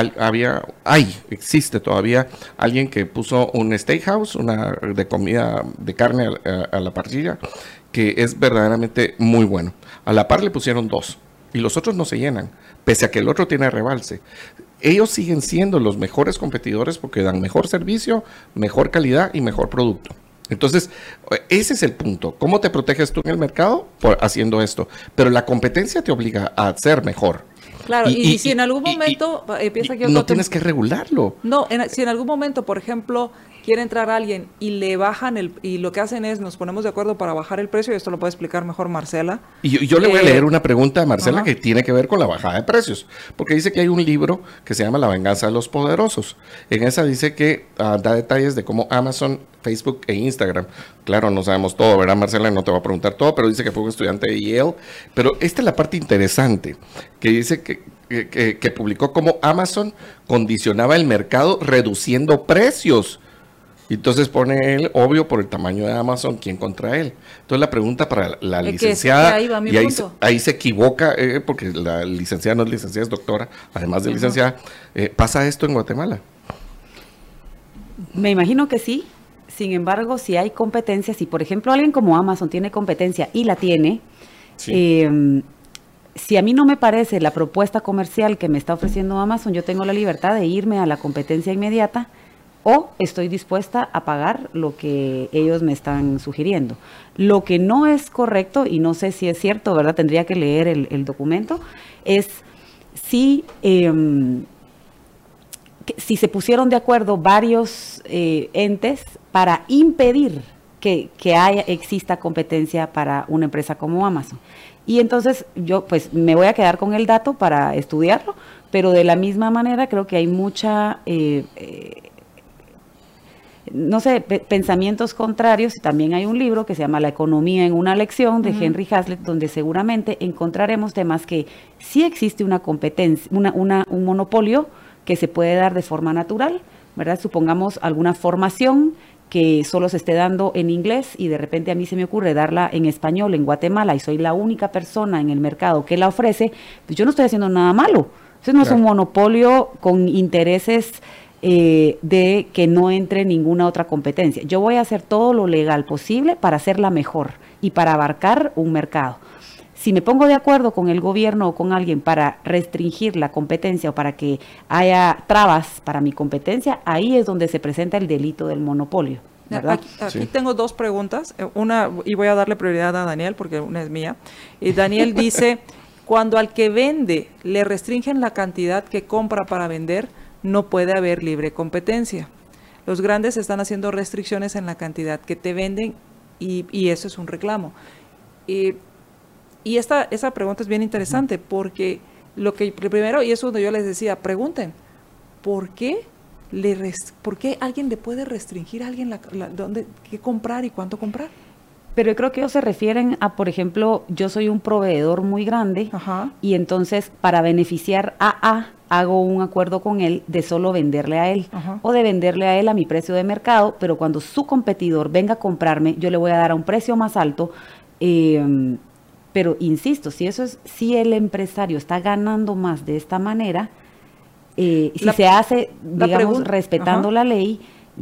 existe todavía alguien que puso un steakhouse, una de comida de carne a la parrilla, que es verdaderamente muy bueno. A la par le pusieron 2 y los otros no se llenan, pese a que el otro tiene rebalse. Ellos siguen siendo los mejores competidores porque dan mejor servicio, mejor calidad y mejor producto. Entonces, ese es el punto. ¿Cómo te proteges tú en el mercado? Haciendo esto. Pero la competencia te obliga a ser mejor. Claro, y si en algún momento piensa que no tienes que regularlo. No, si en algún momento, por ejemplo, quiere entrar alguien y le bajan y lo que hacen es nos ponemos de acuerdo para bajar el precio, y esto lo puede explicar mejor Marcela. Y yo le voy a leer una pregunta a Marcela que tiene que ver con la bajada de precios, porque dice que hay un libro que se llama La venganza de los poderosos. En esa dice que da detalles de cómo Amazon, Facebook e Instagram, claro, no sabemos todo, ¿verdad, Marcela? No te va a preguntar todo, pero dice que fue un estudiante de Yale. Pero esta es la parte interesante, que dice que publicó cómo Amazon condicionaba el mercado reduciendo precios. Entonces pone él, obvio, por el tamaño de Amazon, ¿quién contra él? Entonces la pregunta para la licenciada, y ahí se equivoca, porque la licenciada no es licenciada, es doctora, además de licenciada. ¿Pasa esto en Guatemala? Me imagino que sí. Sin embargo, si hay competencia, si por ejemplo alguien como Amazon tiene competencia y la tiene, sí. Si a mí no me parece la propuesta comercial que me está ofreciendo Amazon, yo tengo la libertad de irme a la competencia inmediata, o estoy dispuesta a pagar lo que ellos me están sugiriendo. Lo que no es correcto, y no sé si es cierto, ¿verdad? Tendría que leer el documento, es si se pusieron de acuerdo varios entes para impedir que exista competencia para una empresa como Amazon. Y entonces yo pues me voy a quedar con el dato para estudiarlo, pero de la misma manera creo que hay mucha... pensamientos contrarios. También hay un libro que se llama La economía en una lección de Henry Hazlitt, donde seguramente encontraremos temas que sí existe una competencia, un monopolio que se puede dar de forma natural, ¿verdad? Supongamos alguna formación que solo se esté dando en inglés y de repente a mí se me ocurre darla en español en Guatemala y soy la única persona en el mercado que la ofrece, pues yo no estoy haciendo nada malo. Eso no es un monopolio con intereses de que no entre ninguna otra competencia. Yo voy a hacer todo lo legal posible para hacerla mejor y para abarcar un mercado. Si me pongo de acuerdo con el gobierno o con alguien para restringir la competencia o para que haya trabas para mi competencia, ahí es donde se presenta el delito del monopolio, ¿verdad? Aquí tengo dos preguntas, una, y voy a darle prioridad a Daniel porque una es mía. Y Daniel dice, cuando al que vende le restringen la cantidad que compra para vender, no puede haber libre competencia. Los grandes están haciendo restricciones en la cantidad que te venden y eso es un reclamo. Y esa pregunta es bien interesante porque lo que primero, y eso es donde yo les decía, pregunten, ¿por qué alguien le puede restringir a alguien qué comprar y cuánto comprar? Pero yo creo que ellos se refieren a, por ejemplo, yo soy un proveedor muy grande y entonces para beneficiar a hago un acuerdo con él de solo venderle a él o de venderle a él a mi precio de mercado, pero cuando su competidor venga a comprarme, yo le voy a dar a un precio más alto. Pero insisto, si el empresario está ganando más de esta manera, si se hace, digamos, respetando la ley,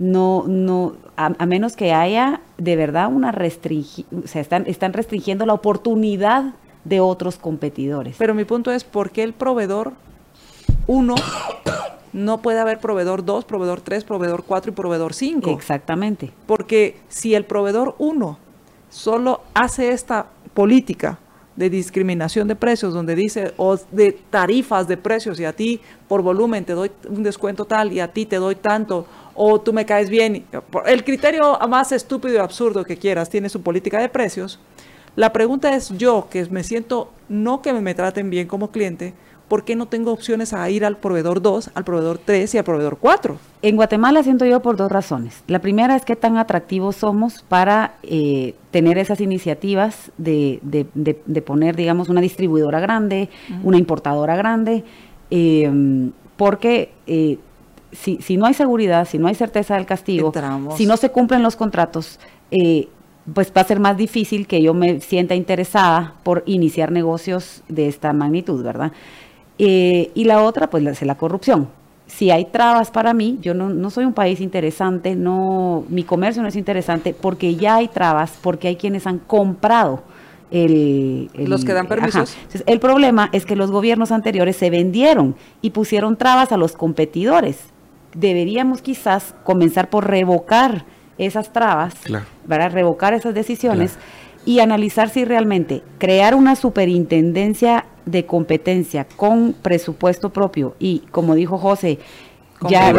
a menos que haya de verdad una restricción, o sea, están restringiendo la oportunidad de otros competidores. Pero mi punto es, ¿por qué el proveedor 1 no puede haber proveedor 2, proveedor 3, proveedor 4 y proveedor 5? Exactamente. Porque si el proveedor 1 solo hace esta política de discriminación de precios, donde dice, o de tarifas de precios, y a ti por volumen te doy un descuento tal, y a ti te doy tanto, o tú me caes bien, el criterio más estúpido y absurdo que quieras, tiene su política de precios. La pregunta es, yo que me siento, no que me traten bien como cliente, ¿por qué no tengo opciones a ir al proveedor 2, al proveedor 3 y al proveedor 4? En Guatemala siento yo por dos razones. La primera es qué tan atractivos somos para tener esas iniciativas de poner, digamos, una distribuidora grande, una importadora grande, porque si no hay seguridad, si no hay certeza del castigo, si no se cumplen los contratos, pues va a ser más difícil que yo me sienta interesada por iniciar negocios de esta magnitud, ¿verdad? Y la otra, pues, es la corrupción. Si hay trabas para mí, yo no soy un país interesante, mi comercio no es interesante, porque ya hay trabas, porque hay quienes han comprado los que dan permisos. Entonces, el problema es que los gobiernos anteriores se vendieron y pusieron trabas a los competidores. Deberíamos quizás comenzar por revocar esas trabas, ¿verdad? Revocar esas decisiones y analizar si realmente crear una superintendencia de competencia con presupuesto propio y, como dijo José, ya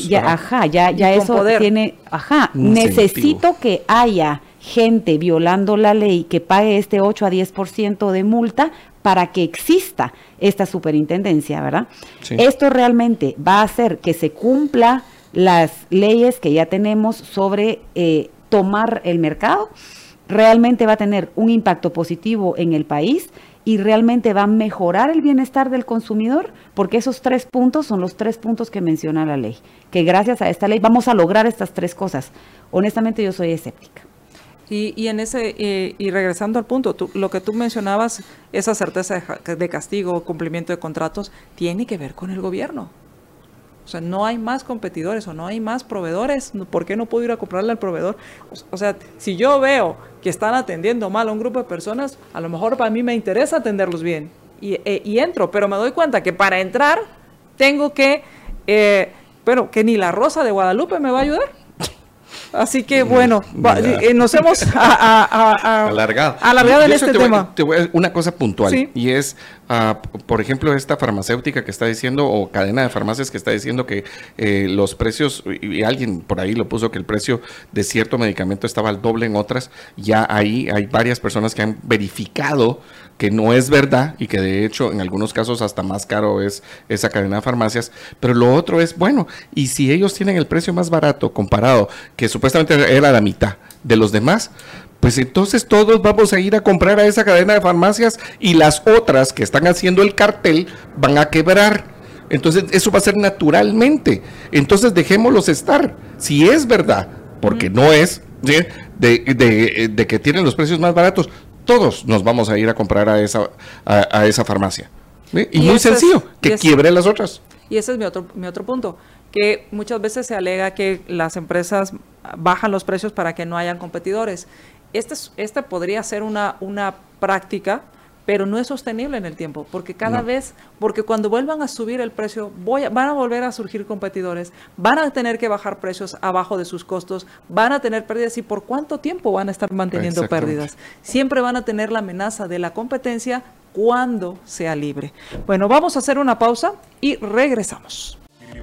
eso poder. tiene, Un necesito incentivo. que haya gente violando la ley que pague este 8 a 10% de multa para que exista esta superintendencia, ¿verdad? Sí. Esto realmente va a hacer que se cumpla las leyes que ya tenemos sobre tomar el mercado, realmente va a tener un impacto positivo en el país y realmente va a mejorar el bienestar del consumidor, porque esos 3 puntos son los 3 puntos que menciona la ley, que gracias a esta ley vamos a lograr estas 3 cosas. Honestamente yo soy escéptica. Y en ese y regresando al punto, lo que tú mencionabas, esa certeza de castigo, cumplimiento de contratos, tiene que ver con el gobierno. O sea, no hay más competidores o no hay más proveedores. ¿Por qué no puedo ir a comprarle al proveedor? O sea, si yo veo que están atendiendo mal a un grupo de personas, a lo mejor para mí me interesa atenderlos bien y entro, pero me doy cuenta que para entrar tengo que, pero que ni la Rosa de Guadalupe me va a ayudar. Así que bueno, nos hemos alargado en este tema. Te voy a una cosa puntual, sí. Y es, por ejemplo, esta farmacéutica que está diciendo, o cadena de farmacias que está diciendo que los precios, y alguien por ahí lo puso, que el precio de cierto medicamento estaba al doble en otras. Ya ahí hay varias personas que han verificado que no es verdad y que de hecho en algunos casos hasta más caro es esa cadena de farmacias. Pero lo otro es, bueno, y si ellos tienen el precio más barato comparado, que supuestamente era la mitad de los demás, pues entonces todos vamos a ir a comprar a esa cadena de farmacias y las otras que están haciendo el cartel van a quebrar. Entonces eso va a ser naturalmente. Entonces dejémoslos estar. Si es verdad, porque no es, ¿sí? de que tienen los precios más baratos, todos nos vamos a ir a comprar a esa farmacia. ¿Sí? Y muy sencillo, que quiebre las otras. Y ese es mi otro punto, que muchas veces se alega que las empresas bajan los precios para que no hayan competidores. Esta podría ser una práctica, pero no es sostenible en el tiempo, porque porque cuando vuelvan a subir el precio, van a volver a surgir competidores, van a tener que bajar precios abajo de sus costos, van a tener pérdidas, y ¿por cuánto tiempo van a estar manteniendo pérdidas? Siempre van a tener la amenaza de la competencia cuando sea libre. Bueno, vamos a hacer una pausa y regresamos.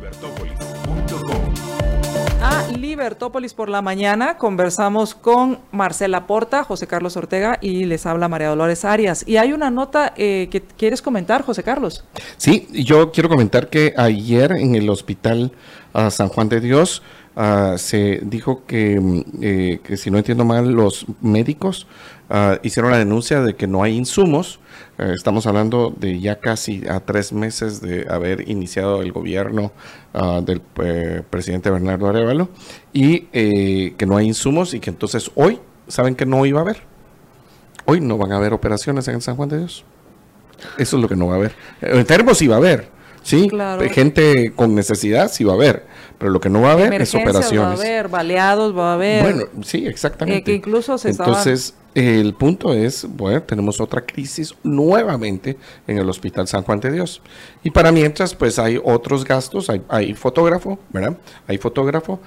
A Libertópolis por la mañana conversamos con Marcela Porta, José Carlos Ortega y les habla María Dolores Arias. Y hay una nota que quieres comentar, José Carlos. Sí, yo quiero comentar que ayer en el Hospital San Juan de Dios se dijo que si no entiendo mal, los médicos hicieron la denuncia de que no hay insumos. Estamos hablando de ya casi a 3 meses de haber iniciado el gobierno del presidente Bernardo Arévalo, y que no hay insumos, y que entonces hoy, ¿saben que no iba a haber? Hoy no van a haber operaciones en el San Juan de Dios. Eso es lo que no va a haber. Enfermos sí va a haber, ¿sí? Claro. Gente con necesidad sí va a haber, pero lo que no va a haber es operaciones. Va a haber, baleados va a haber. Bueno, sí, exactamente. Que incluso Entonces, el punto es, bueno, tenemos otra crisis nuevamente en el Hospital San Juan de Dios. Y para mientras, pues hay otros gastos, hay fotógrafo, ¿verdad? Hay fotógrafo.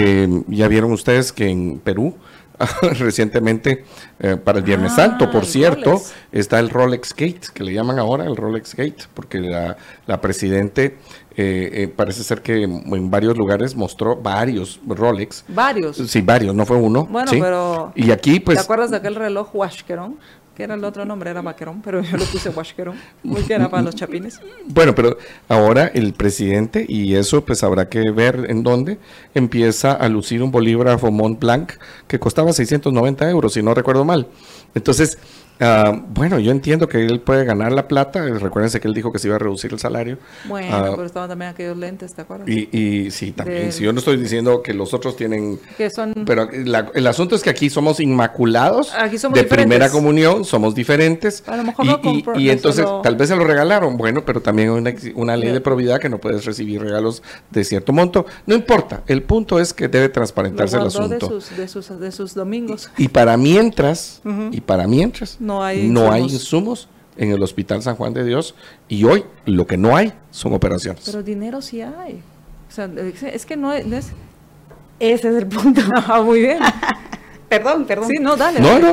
Ya vieron ustedes que en Perú, recientemente, para el Viernes Santo, por cierto, Rolex. Está el Rolex Gate, que le llaman ahora el Rolex Gate, porque la Presidente parece ser que en varios lugares mostró varios Rolex. ¿Varios? Sí, varios, no fue uno. Bueno, ¿sí? pero... Y aquí, pues... ¿Te acuerdas de aquel reloj Washkeron? Que era el otro nombre, era Vaquerón, pero yo lo puse Washkeron, porque era para los chapines. Bueno, pero ahora el presidente, y eso pues habrá que ver en dónde, empieza a lucir un bolígrafo Montblanc que costaba 690 euros, si no recuerdo mal. Entonces, bueno, yo entiendo que él puede ganar la plata. Recuérdense que él dijo que se iba a reducir el salario. Bueno, pero estaban también aquellos lentes, ¿te acuerdas? Y sí, también. Si yo no estoy diciendo que los otros tienen... Que son... Pero el asunto es que aquí somos inmaculados. Aquí somos de diferentes. Primera comunión, somos diferentes. A lo mejor no compro, y entonces, tal vez se lo regalaron. Bueno, pero también hay una ley de probidad que no puedes recibir regalos de cierto monto. No importa. El punto es que debe transparentarse el asunto. De sus domingos. Y para mientras, no hay insumos en el Hospital San Juan de Dios, y hoy lo que no hay son operaciones. Pero dinero sí hay. O sea, es que no es... Ese es el punto. Muy bien. Perdón. Sí, no, dale. No.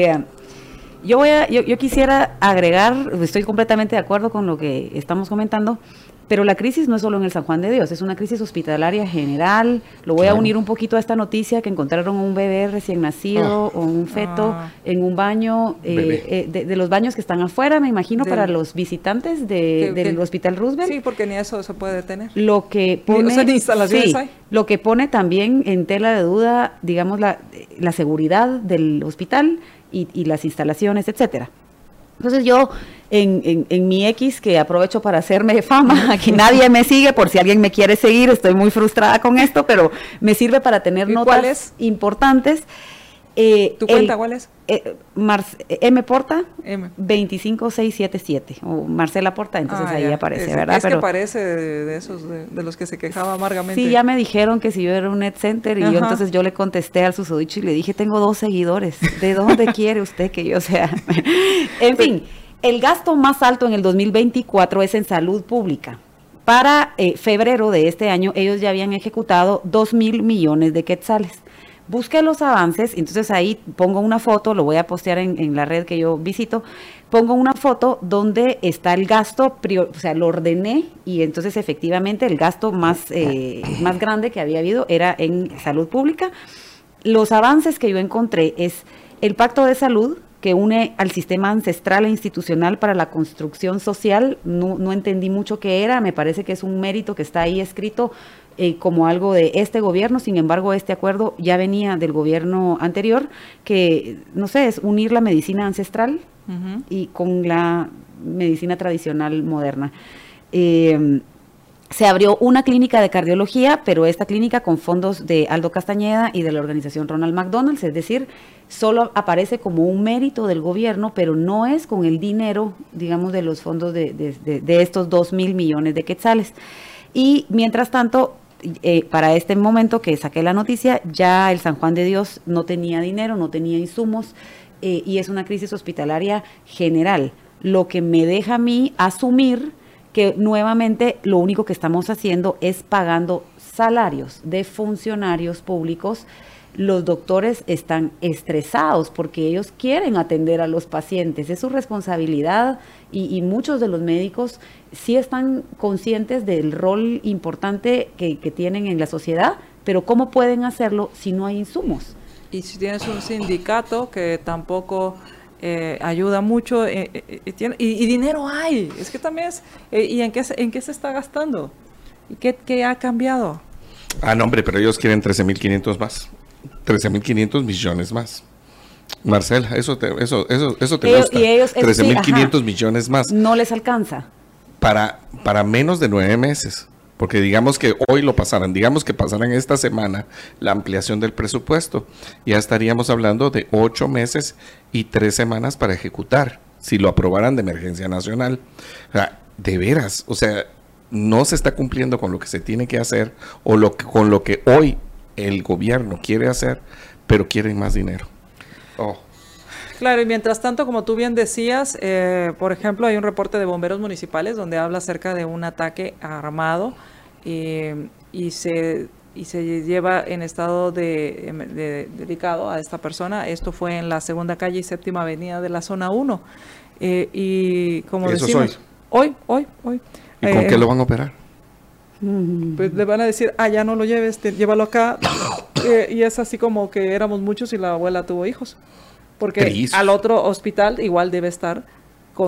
Yo quisiera agregar, estoy completamente de acuerdo con lo que estamos comentando, pero la crisis no es solo en el San Juan de Dios, es una crisis hospitalaria general. Lo voy a unir un poquito a esta noticia que encontraron un bebé recién nacido o un feto en un baño, de los baños que están afuera, me imagino, para los visitantes del Hospital Roosevelt. Sí, porque ni eso se puede detener. Lo que pone, ni instalaciones hay. Lo que pone también en tela de duda, digamos, la seguridad del hospital y las instalaciones, etcétera. Entonces yo, en mi X, que aprovecho para hacerme fama, aquí nadie me sigue, por si alguien me quiere seguir, estoy muy frustrada con esto, pero me sirve para tener notas importantes. ¿Tu cuenta cuál es? M Porta, M. 25677, o Marcela Porta, entonces ahí aparece, ¿verdad? Es que parece de esos, de los que se quejaba amargamente. Sí, ya me dijeron que si yo era un net center, y entonces yo le contesté al susodicho y le dije, tengo 2 seguidores, ¿de dónde quiere usted que yo sea? En fin, el gasto más alto en el 2024 es en salud pública. Para febrero de este año, ellos ya habían ejecutado 2,000 millones de quetzales. Busqué los avances, entonces ahí pongo una foto, lo voy a postear en la red que yo visito, pongo una foto donde está el gasto, o sea, lo ordené y entonces efectivamente el gasto más grande que había habido era en salud pública. Los avances que yo encontré es el Pacto de Salud, que une al sistema ancestral e institucional para la construcción social. No entendí mucho qué era, me parece que es un mérito que está ahí escrito como algo de este gobierno. Sin embargo, este acuerdo ya venía del gobierno anterior, que, no sé, es unir la medicina ancestral y con la medicina tradicional moderna. Se abrió una clínica de cardiología, pero esta clínica con fondos de Aldo Castañeda y de la organización Ronald McDonald, es decir, solo aparece como un mérito del gobierno, pero no es con el dinero, digamos, de los fondos de estos 2,000 millones de quetzales. Y mientras tanto, para este momento que saqué la noticia, ya el San Juan de Dios no tenía dinero, no tenía insumos, y es una crisis hospitalaria general, lo que me deja a mí asumir que nuevamente lo único que estamos haciendo es pagando salarios de funcionarios públicos. Los doctores están estresados porque ellos quieren atender a los pacientes, es su responsabilidad, y muchos de los médicos sí están conscientes del rol importante que tienen en la sociedad, pero ¿cómo pueden hacerlo si no hay insumos? Y si tienes un sindicato que tampoco ayuda mucho, y dinero hay, es que también es, ¿y en qué se está gastando? ¿Y qué ha cambiado? No, hombre, pero ellos quieren 13,500 más. 13,500 millones más. Marcela, eso te gusta. 13,500 millones más. No les alcanza. Para menos de 9 meses. Porque digamos que hoy lo pasaran, digamos que pasaran esta semana la ampliación del presupuesto, ya estaríamos hablando de 8 meses y 3 semanas para ejecutar, si lo aprobaran de emergencia nacional. O sea, de veras, o sea, no se está cumpliendo con lo que se tiene que hacer o con lo que hoy el gobierno quiere hacer, pero quieren más dinero. Claro, y mientras tanto, como tú bien decías, por ejemplo, hay un reporte de bomberos municipales donde habla acerca de un ataque armado y se lleva en estado de delicado a esta persona. Esto fue en la segunda calle y séptima avenida de la zona 1. Y como ¿Eso decimos, es hoy. ¿Y con qué lo van a operar? Pues le van a decir, ya no lo lleves, llévalo acá. Y es así como que éramos muchos y la abuela tuvo hijos. Porque al otro hospital igual debe estar con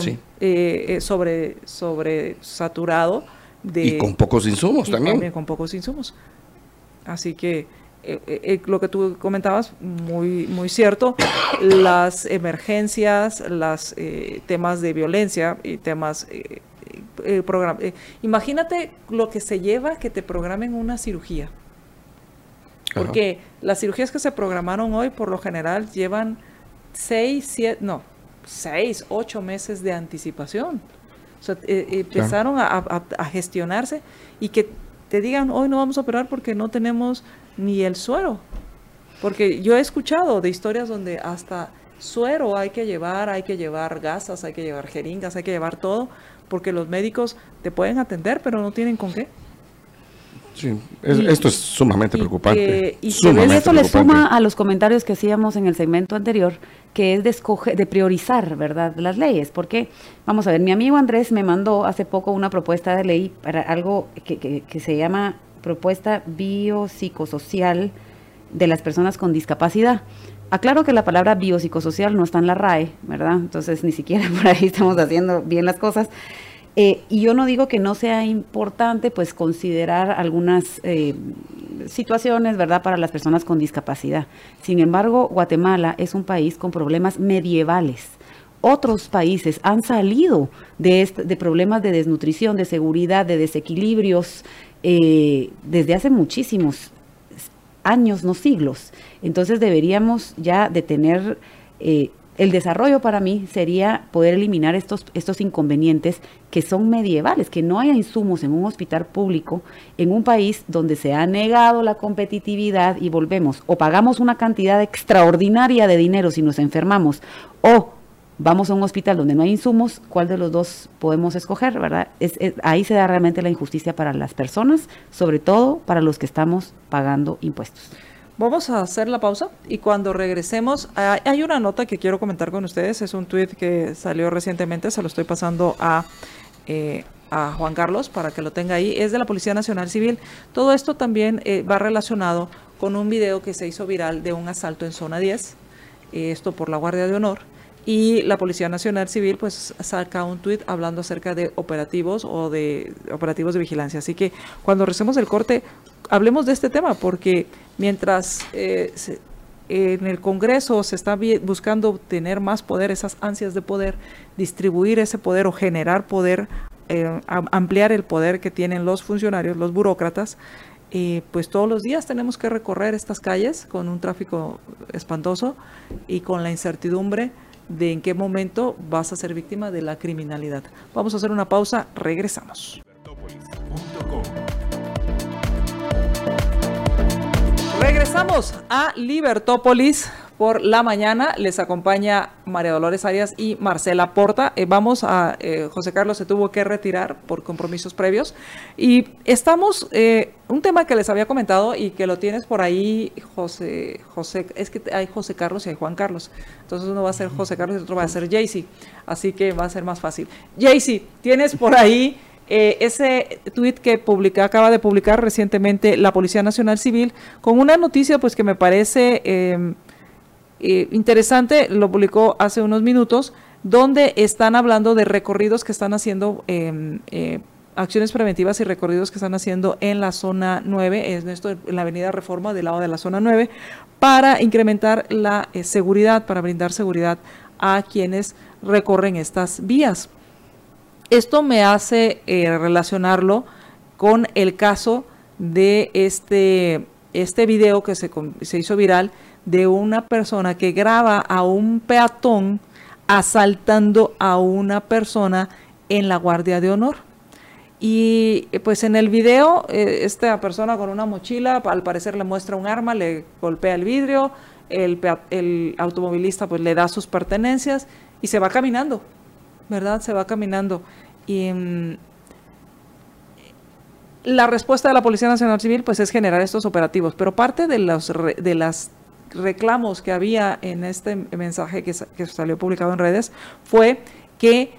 sobre saturado. Y con pocos insumos también. Con pocos insumos. Así que lo que tú comentabas, muy, muy cierto. Las emergencias, los temas de violencia y temas... imagínate lo que se lleva que te programen una cirugía. Porque las cirugías que se programaron hoy, por lo general, llevan 6, 8 meses de anticipación. O sea, empezaron a gestionarse y que te digan, hoy no vamos a operar porque no tenemos ni el suero. Porque yo he escuchado de historias donde hasta suero hay que llevar gasas, hay que llevar jeringas, hay que llevar todo, porque los médicos te pueden atender, pero no tienen con qué. Sí, esto es sumamente preocupante. Y eso le suma a los comentarios que hacíamos en el segmento anterior, que es de priorizar, ¿verdad?, las leyes. Porque, vamos a ver, mi amigo Andrés me mandó hace poco una propuesta de ley para algo que se llama propuesta biopsicosocial de las personas con discapacidad. Aclaro que la palabra biopsicosocial no está en la RAE, ¿verdad? Entonces ni siquiera por ahí estamos haciendo bien las cosas. Y yo no digo que no sea importante pues considerar algunas situaciones, ¿verdad?, para las personas con discapacidad. Sin embargo, Guatemala es un país con problemas medievales. Otros países han salido de problemas de desnutrición, de seguridad, de desequilibrios desde hace muchísimos años, no siglos. Entonces deberíamos ya de tener... el desarrollo para mí sería poder eliminar estos inconvenientes que son medievales, que no haya insumos en un hospital público, en un país donde se ha negado la competitividad y volvemos, o pagamos una cantidad extraordinaria de dinero si nos enfermamos, o vamos a un hospital donde no hay insumos. ¿Cuál de los dos podemos escoger, verdad? Ahí se da realmente la injusticia para las personas, sobre todo para los que estamos pagando impuestos. Vamos a hacer la pausa y cuando regresemos, hay una nota que quiero comentar con ustedes, es un tuit que salió recientemente, se lo estoy pasando a Juan Carlos para que lo tenga ahí, es de la Policía Nacional Civil. Todo esto también va relacionado con un video que se hizo viral de un asalto en Zona 10, esto por la Guardia de Honor, y la Policía Nacional Civil pues saca un tuit hablando acerca de operativos o de operativos de vigilancia. Así que cuando recemos el corte, hablemos de este tema, porque mientras en el Congreso se está buscando tener más poder, esas ansias de poder, distribuir ese poder o generar poder, ampliar el poder que tienen los funcionarios, los burócratas, pues todos los días tenemos que recorrer estas calles con un tráfico espantoso y con la incertidumbre de en qué momento vas a ser víctima de la criminalidad. Vamos a hacer una pausa, regresamos. Regresamos a Libertópolis por la mañana. Les acompaña María Dolores Arias y Marcela Porta. José Carlos se tuvo que retirar por compromisos previos. Y estamos, un tema que les había comentado y que lo tienes por ahí, José, es que hay José Carlos y hay Juan Carlos. Entonces uno va a ser José Carlos y otro va a ser Jaycee. Así que va a ser más fácil. Jaycee, tienes por ahí... ese tuit que acaba de publicar recientemente la Policía Nacional Civil con una noticia pues que me parece interesante, lo publicó hace unos minutos, donde están hablando de recorridos que están haciendo, acciones preventivas y recorridos que están haciendo en la zona 9, en la avenida Reforma del lado de la zona 9, para incrementar la seguridad, para brindar seguridad a quienes recorren estas vías. Esto me hace relacionarlo con el caso de este video que se hizo viral de una persona que graba a un peatón asaltando a una persona en la Guardia de Honor. Y pues en el video esta persona con una mochila al parecer le muestra un arma, le golpea el vidrio, el automovilista pues le da sus pertenencias y se va caminando, ¿verdad? Se va caminando. Y la respuesta de la Policía Nacional Civil pues es generar estos operativos, pero parte de los reclamos que había en este mensaje que salió publicado en redes fue que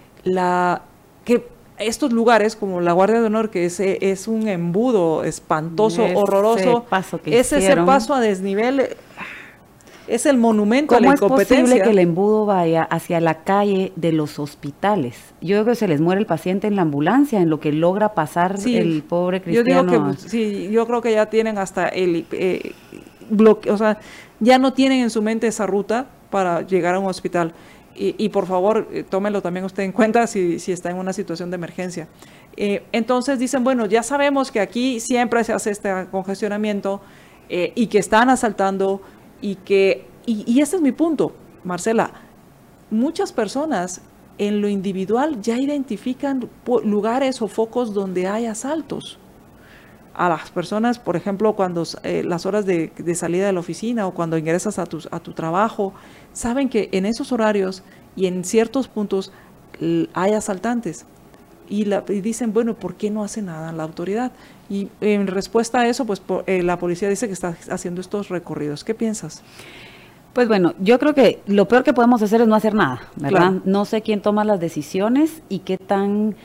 estos lugares como la Guardia de Honor, que es un embudo espantoso, horroroso, ese paso a desnivel, es el monumento a la incompetencia. ¿Cómo es posible que el embudo vaya hacia la calle de los hospitales? Yo creo que se les muere el paciente en la ambulancia, en lo que logra pasar el pobre cristiano. Yo creo que ya tienen hasta el bloque, o sea, ya no tienen en su mente esa ruta para llegar a un hospital. Y por favor, tómelo también usted en cuenta si está en una situación de emergencia. Entonces dicen, bueno, ya sabemos que aquí siempre se hace este congestionamiento y que están asaltando y ese es mi punto, Marcela. Muchas personas en lo individual ya identifican lugares o focos donde hay asaltos. A las personas, por ejemplo, cuando las horas de salida de la oficina o cuando ingresas a tu trabajo, saben que en esos horarios y en ciertos puntos hay asaltantes. y dicen, bueno, ¿por qué no hace nada la autoridad? Y en respuesta a eso, pues la policía dice que está haciendo estos recorridos. ¿Qué piensas? Pues bueno, yo creo que lo peor que podemos hacer es no hacer nada, ¿verdad? Claro. No sé quién toma las decisiones y qué tan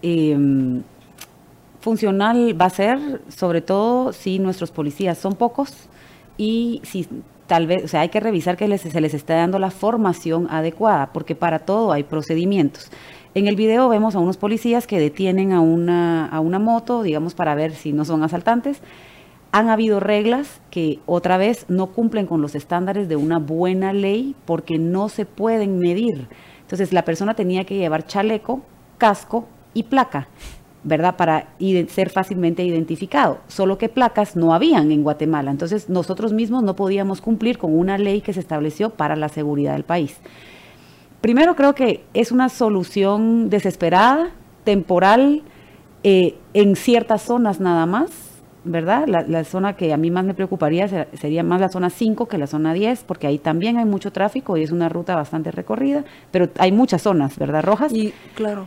funcional va a ser, sobre todo si nuestros policías son pocos y si tal vez, o sea, hay que revisar que se les esté dando la formación adecuada, porque para todo hay procedimientos. En el video vemos a unos policías que detienen a una moto, digamos, para ver si no son asaltantes. Han habido reglas que otra vez no cumplen con los estándares de una buena ley porque no se pueden medir. Entonces la persona tenía que llevar chaleco, casco y placa, ¿verdad? Para ser fácilmente identificado. Solo que placas no habían en Guatemala. Entonces nosotros mismos no podíamos cumplir con una ley que se estableció para la seguridad del país. Primero creo que es una solución desesperada, temporal, en ciertas zonas nada más, ¿verdad? La zona que a mí más me preocuparía sería más la zona 5 que la zona 10, porque ahí también hay mucho tráfico y es una ruta bastante recorrida, pero hay muchas zonas, ¿verdad, Rojas? Y claro.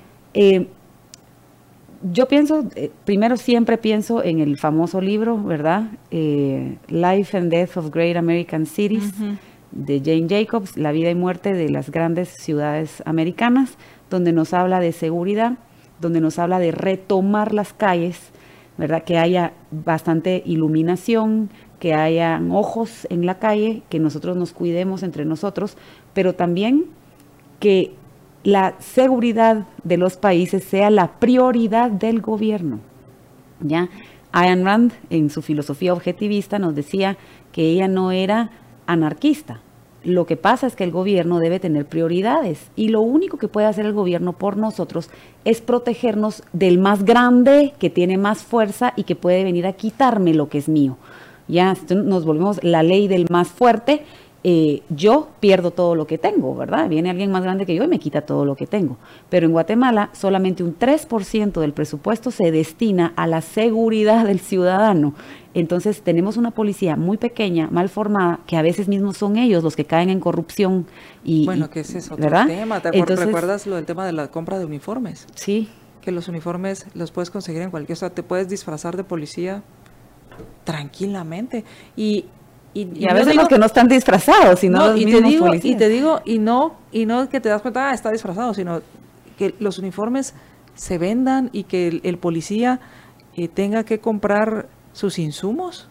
Yo pienso, primero siempre pienso en el famoso libro, ¿verdad? Life and Death of Great American Cities, de Jane Jacobs, La vida y muerte de las grandes ciudades americanas, donde nos habla de seguridad, donde nos habla de retomar las calles, ¿verdad? Que haya bastante iluminación, que haya ojos en la calle, que nosotros nos cuidemos entre nosotros, pero también que la seguridad de los países sea la prioridad del gobierno, ¿ya? Ayn Rand, en su filosofía objetivista, nos decía que ella no era anarquista. Lo que pasa es que el gobierno debe tener prioridades y lo único que puede hacer el gobierno por nosotros es protegernos del más grande, que tiene más fuerza y que puede venir a quitarme lo que es mío. Ya nos volvemos la ley del más fuerte. Yo pierdo todo lo que tengo, ¿verdad? Viene alguien más grande que yo y me quita todo lo que tengo. Pero en Guatemala solamente un 3% del presupuesto se destina a la seguridad del ciudadano. Entonces tenemos una policía muy pequeña, mal formada, que a veces mismos son ellos los que caen en corrupción. Bueno, que ese es otro tema. ¿Recuerdas lo del tema de la compra de uniformes? Sí. Que los uniformes los puedes conseguir en cualquier... O sea, te puedes disfrazar de policía tranquilamente. Y a veces los que no están disfrazados, sino los mismos policías. Y te digo, y no que te das cuenta, está disfrazado, sino que los uniformes se vendan y que el policía tenga que comprar sus insumos.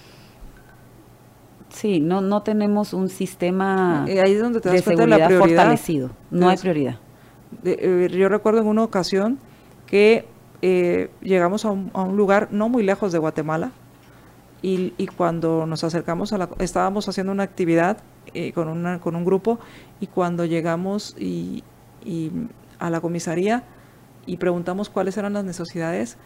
Sí, no tenemos un sistema ahí es donde te das de cuenta seguridad de la prioridad fortalecido. No hay prioridad. Yo recuerdo en una ocasión que llegamos a un lugar no muy lejos de Guatemala. Y cuando nos acercamos estábamos haciendo una actividad con un grupo, y cuando llegamos y a la comisaría y preguntamos cuáles eran las necesidades,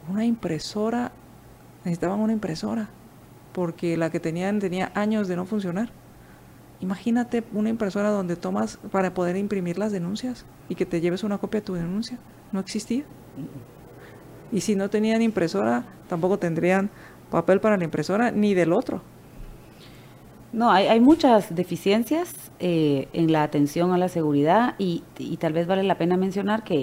necesitaban una impresora, porque la que tenían tenía años de no funcionar. Imagínate una impresora donde tomas para poder imprimir las denuncias y que te lleves una copia de tu denuncia. No existía. Y si no tenían impresora, tampoco tendrían papel para la impresora, ni del otro. No, hay muchas deficiencias en la atención a la seguridad y tal vez vale la pena mencionar que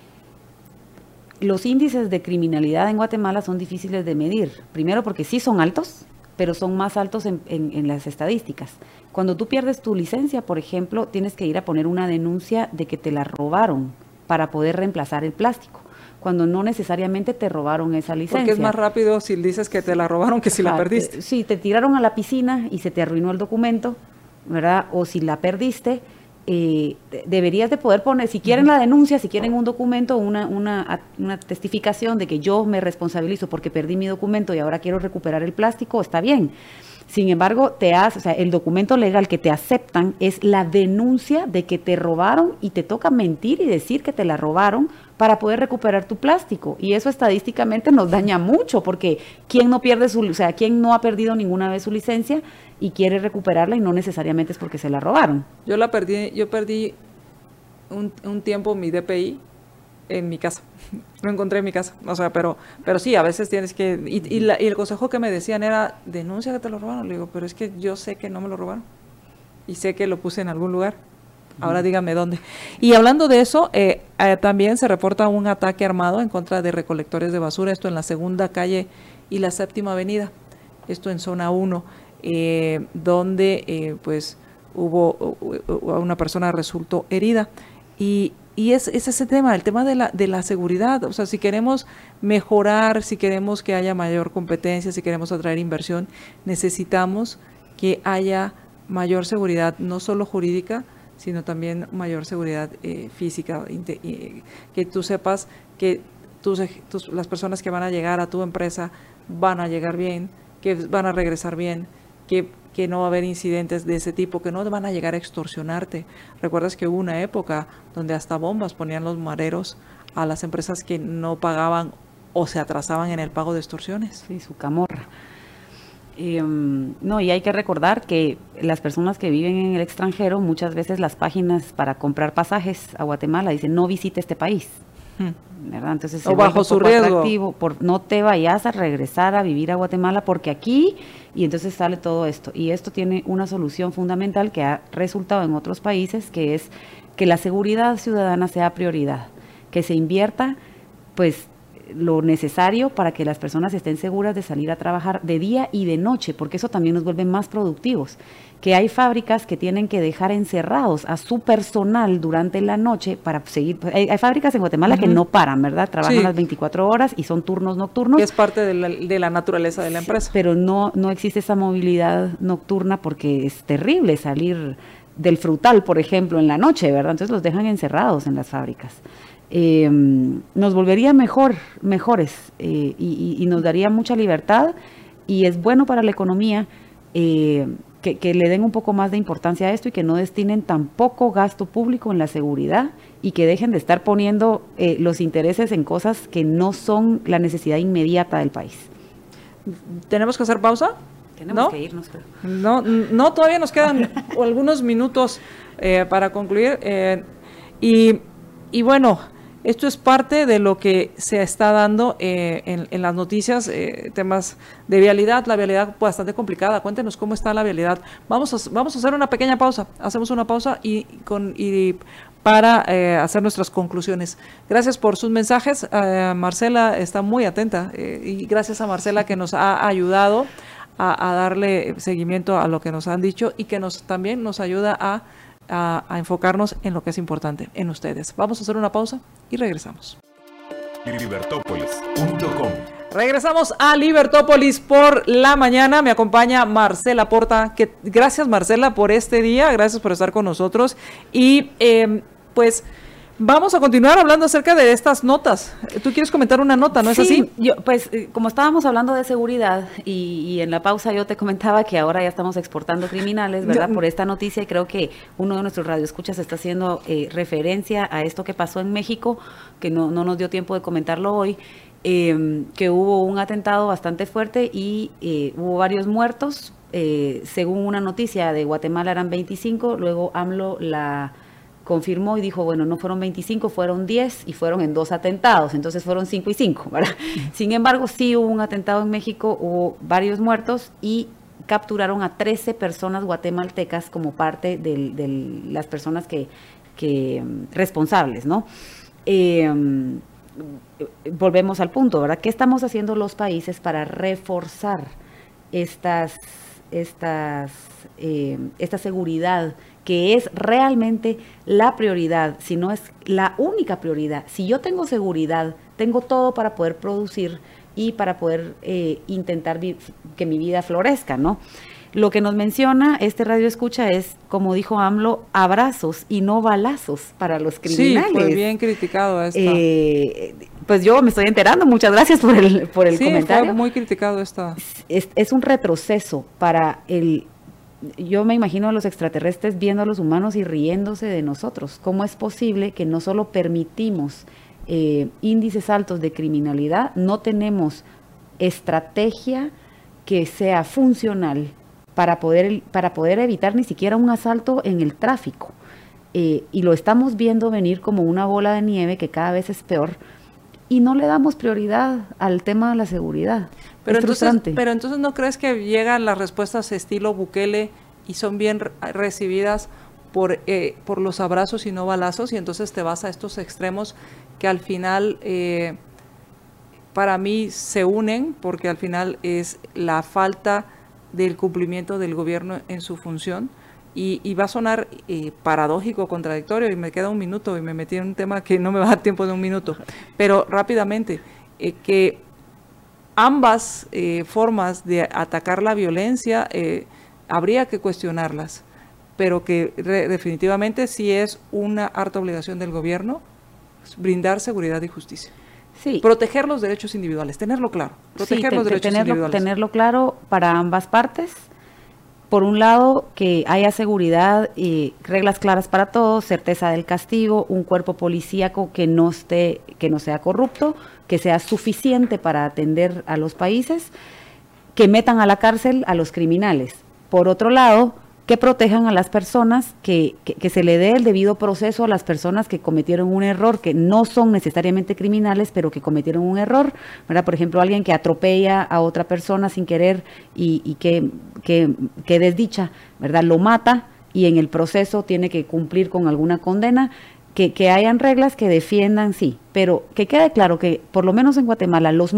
los índices de criminalidad en Guatemala son difíciles de medir. Primero porque sí son altos, pero son más altos en las estadísticas. Cuando tú pierdes tu licencia, por ejemplo, tienes que ir a poner una denuncia de que te la robaron para poder reemplazar el plástico, cuando no necesariamente te robaron esa licencia. Porque es más rápido si dices que te la robaron que si la perdiste. Si te tiraron a la piscina y se te arruinó el documento, ¿verdad? O si la perdiste, deberías de poder poner, si quieren la denuncia, si quieren un documento, una testificación de que yo me responsabilizo porque perdí mi documento y ahora quiero recuperar el plástico, está bien. Sin embargo, el documento legal que te aceptan es la denuncia de que te robaron y te toca mentir y decir que te la robaron para poder recuperar tu plástico. Y eso estadísticamente nos daña mucho, porque ¿quién no ha perdido ninguna vez su licencia y quiere recuperarla y no necesariamente es porque se la robaron? Yo perdí un tiempo mi DPI en mi casa. Lo encontré en mi casa. O sea, pero sí, a veces tienes que... Y el consejo que me decían era, denuncia que te lo robaron. Le digo, pero es que yo sé que no me lo robaron. Y sé que lo puse en algún lugar. Ahora dígame dónde. Y hablando de eso, también se reporta un ataque armado en contra de recolectores de basura, esto en la Segunda Calle y la Séptima Avenida, esto en zona 1, donde pues hubo una persona resultó herida. Y es ese tema, el tema de la seguridad. O sea, si queremos mejorar, si queremos que haya mayor competencia, si queremos atraer inversión, necesitamos que haya mayor seguridad, no solo jurídica, sino también mayor seguridad física, que tú sepas que las personas que van a llegar a tu empresa van a llegar bien, que van a regresar bien, que no va a haber incidentes de ese tipo, que no van a llegar a extorsionarte. Recuerdas que hubo una época donde hasta bombas ponían los mareros a las empresas que no pagaban o se atrasaban en el pago de extorsiones. Sí, su camorra. No, y hay que recordar que las personas que viven en el extranjero, muchas veces las páginas para comprar pasajes a Guatemala dicen no visite este país, ¿verdad? Entonces o bajo su riesgo, no te vayas a regresar a vivir a Guatemala porque aquí, y entonces sale todo esto. Y esto tiene una solución fundamental que ha resultado en otros países, que es que la seguridad ciudadana sea prioridad, que se invierta pues lo necesario para que las personas estén seguras de salir a trabajar de día y de noche, porque eso también nos vuelve más productivos. Que hay fábricas que tienen que dejar encerrados a su personal durante la noche para seguir. Hay fábricas en Guatemala que no paran, ¿verdad? Trabajan las 24 horas y son turnos nocturnos. Que es parte de la naturaleza de la empresa. Pero no existe esa movilidad nocturna porque es terrible salir del frutal, por ejemplo, en la noche, ¿verdad? Entonces los dejan encerrados en las fábricas. Nos volvería mejores y nos daría mucha libertad, y es bueno para la economía que le den un poco más de importancia a esto y que no destinen tan poco gasto público en la seguridad y que dejen de estar poniendo los intereses en cosas que no son la necesidad inmediata del país. ¿Tenemos que hacer pausa? Tenemos que irnos, creo. No, todavía nos quedan algunos minutos para concluir. Y bueno, esto es parte de lo que se está dando en las noticias, temas de vialidad, la vialidad bastante complicada. Cuéntenos cómo está la vialidad. Vamos a hacer una pequeña pausa. Hacemos una pausa para hacer nuestras conclusiones. Gracias por sus mensajes. Marcela está muy atenta y gracias a Marcela que nos ha ayudado a darle seguimiento a lo que nos han dicho y que también nos ayuda a enfocarnos en lo que es importante, en ustedes. Vamos a hacer una pausa y regresamos. Libertópolis.com. Regresamos a Libertópolis por la mañana. Me acompaña Marcela Porta. Gracias, Marcela, por este día. Gracias por estar con nosotros. Y pues vamos a continuar hablando acerca de estas notas. Tú quieres comentar una nota, ¿no es así? Yo, pues como estábamos hablando de seguridad y en la pausa yo te comentaba que ahora ya estamos exportando criminales, ¿verdad? Por esta noticia, y creo que uno de nuestros radioescuchas está haciendo referencia a esto que pasó en México, que no nos dio tiempo de comentarlo hoy, que hubo un atentado bastante fuerte y hubo varios muertos. Según una noticia de Guatemala eran 25, luego AMLO la confirmó y dijo, bueno, no fueron 25, fueron 10 y fueron en 2 atentados, entonces fueron 5 y 5, ¿verdad? Sin embargo, sí hubo un atentado en México, hubo varios muertos y capturaron a 13 personas guatemaltecas como parte de las personas que responsables, ¿no? Volvemos al punto, ¿verdad? ¿Qué estamos haciendo los países para reforzar esta seguridad, que es realmente la prioridad, si no es la única prioridad? Si yo tengo seguridad, tengo todo para poder producir y para poder intentar que mi vida florezca, ¿no? Lo que nos menciona este radio escucha es, como dijo AMLO, abrazos y no balazos para los criminales. Sí, fue bien criticado esto. Pues yo me estoy enterando, muchas gracias por el comentario. Fue muy criticado esto. Es un retroceso para yo me imagino a los extraterrestres viendo a los humanos y riéndose de nosotros. ¿Cómo es posible que no solo permitimos índices altos de criminalidad, no tenemos estrategia que sea funcional para poder evitar ni siquiera un asalto en el tráfico? Y lo estamos viendo venir como una bola de nieve que cada vez es peor, y no le damos prioridad al tema de la seguridad. Pero entonces ¿no crees que llegan las respuestas estilo Bukele y son bien recibidas por los abrazos y no balazos, y entonces te vas a estos extremos que al final para mí se unen, porque al final es la falta del cumplimiento del gobierno en su función, y va a sonar paradójico, contradictorio, y me queda un minuto y me metí en un tema que no me va a dar tiempo de un minuto, pero rápidamente, que ambas formas de atacar la violencia habría que cuestionarlas, pero que definitivamente sí es una harta obligación del gobierno brindar seguridad y justicia. Sí. Proteger los derechos individuales, tenerlo claro. Proteger los derechos individuales. Tenerlo claro para ambas partes. Por un lado, que haya seguridad y reglas claras para todos, certeza del castigo, un cuerpo policíaco que no sea corrupto, que sea suficiente para atender a los países, que metan a la cárcel a los criminales. Por otro lado, que protejan a las personas, que se le dé el debido proceso a las personas que cometieron un error, que no son necesariamente criminales, pero que cometieron un error, ¿verdad? Por ejemplo, alguien que atropella a otra persona sin querer y que desdicha, ¿verdad? Lo mata y en el proceso tiene que cumplir con alguna condena, que hayan reglas que defiendan, sí, pero que quede claro que por lo menos en Guatemala los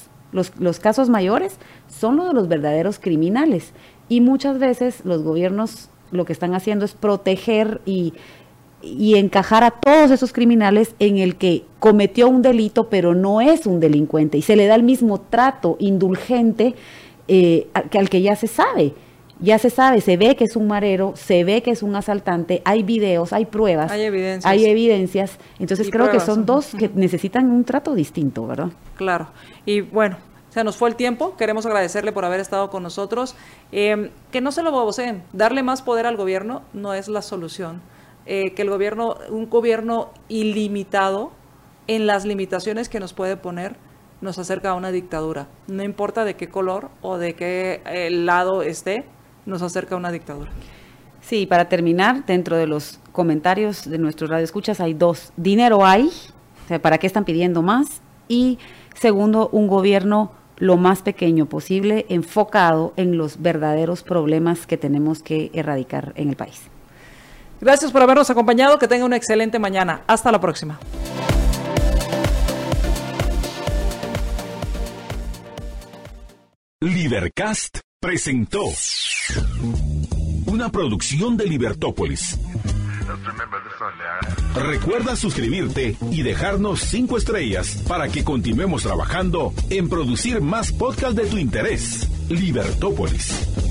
casos mayores son los de los verdaderos criminales. Y muchas veces los gobiernos lo que están haciendo es proteger y encajar a todos esos criminales en el que cometió un delito pero no es un delincuente, y se le da el mismo trato indulgente al que ya se sabe, se ve que es un marero, se ve que es un asaltante, hay videos, hay pruebas, hay evidencias, entonces creo que son dos que necesitan un trato distinto, ¿verdad? Claro, y bueno, se nos fue el tiempo, queremos agradecerle por haber estado con nosotros, que no se lo baboseen, darle más poder al gobierno no es la solución, que un gobierno ilimitado en las limitaciones que nos puede poner, nos acerca a una dictadura, no importa de qué color o de qué lado esté, nos acerca a una dictadura. Sí, para terminar, dentro de los comentarios de nuestros radioescuchas hay dos: dinero hay, o sea, ¿para qué están pidiendo más? Y segundo, un gobierno lo más pequeño posible, enfocado en los verdaderos problemas que tenemos que erradicar en el país. Gracias por habernos acompañado, que tenga una excelente mañana. Hasta la próxima. Libercast presentó una producción de Libertópolis. Recuerda suscribirte y dejarnos 5 estrellas para que continuemos trabajando en producir más podcasts de tu interés. Libertópolis.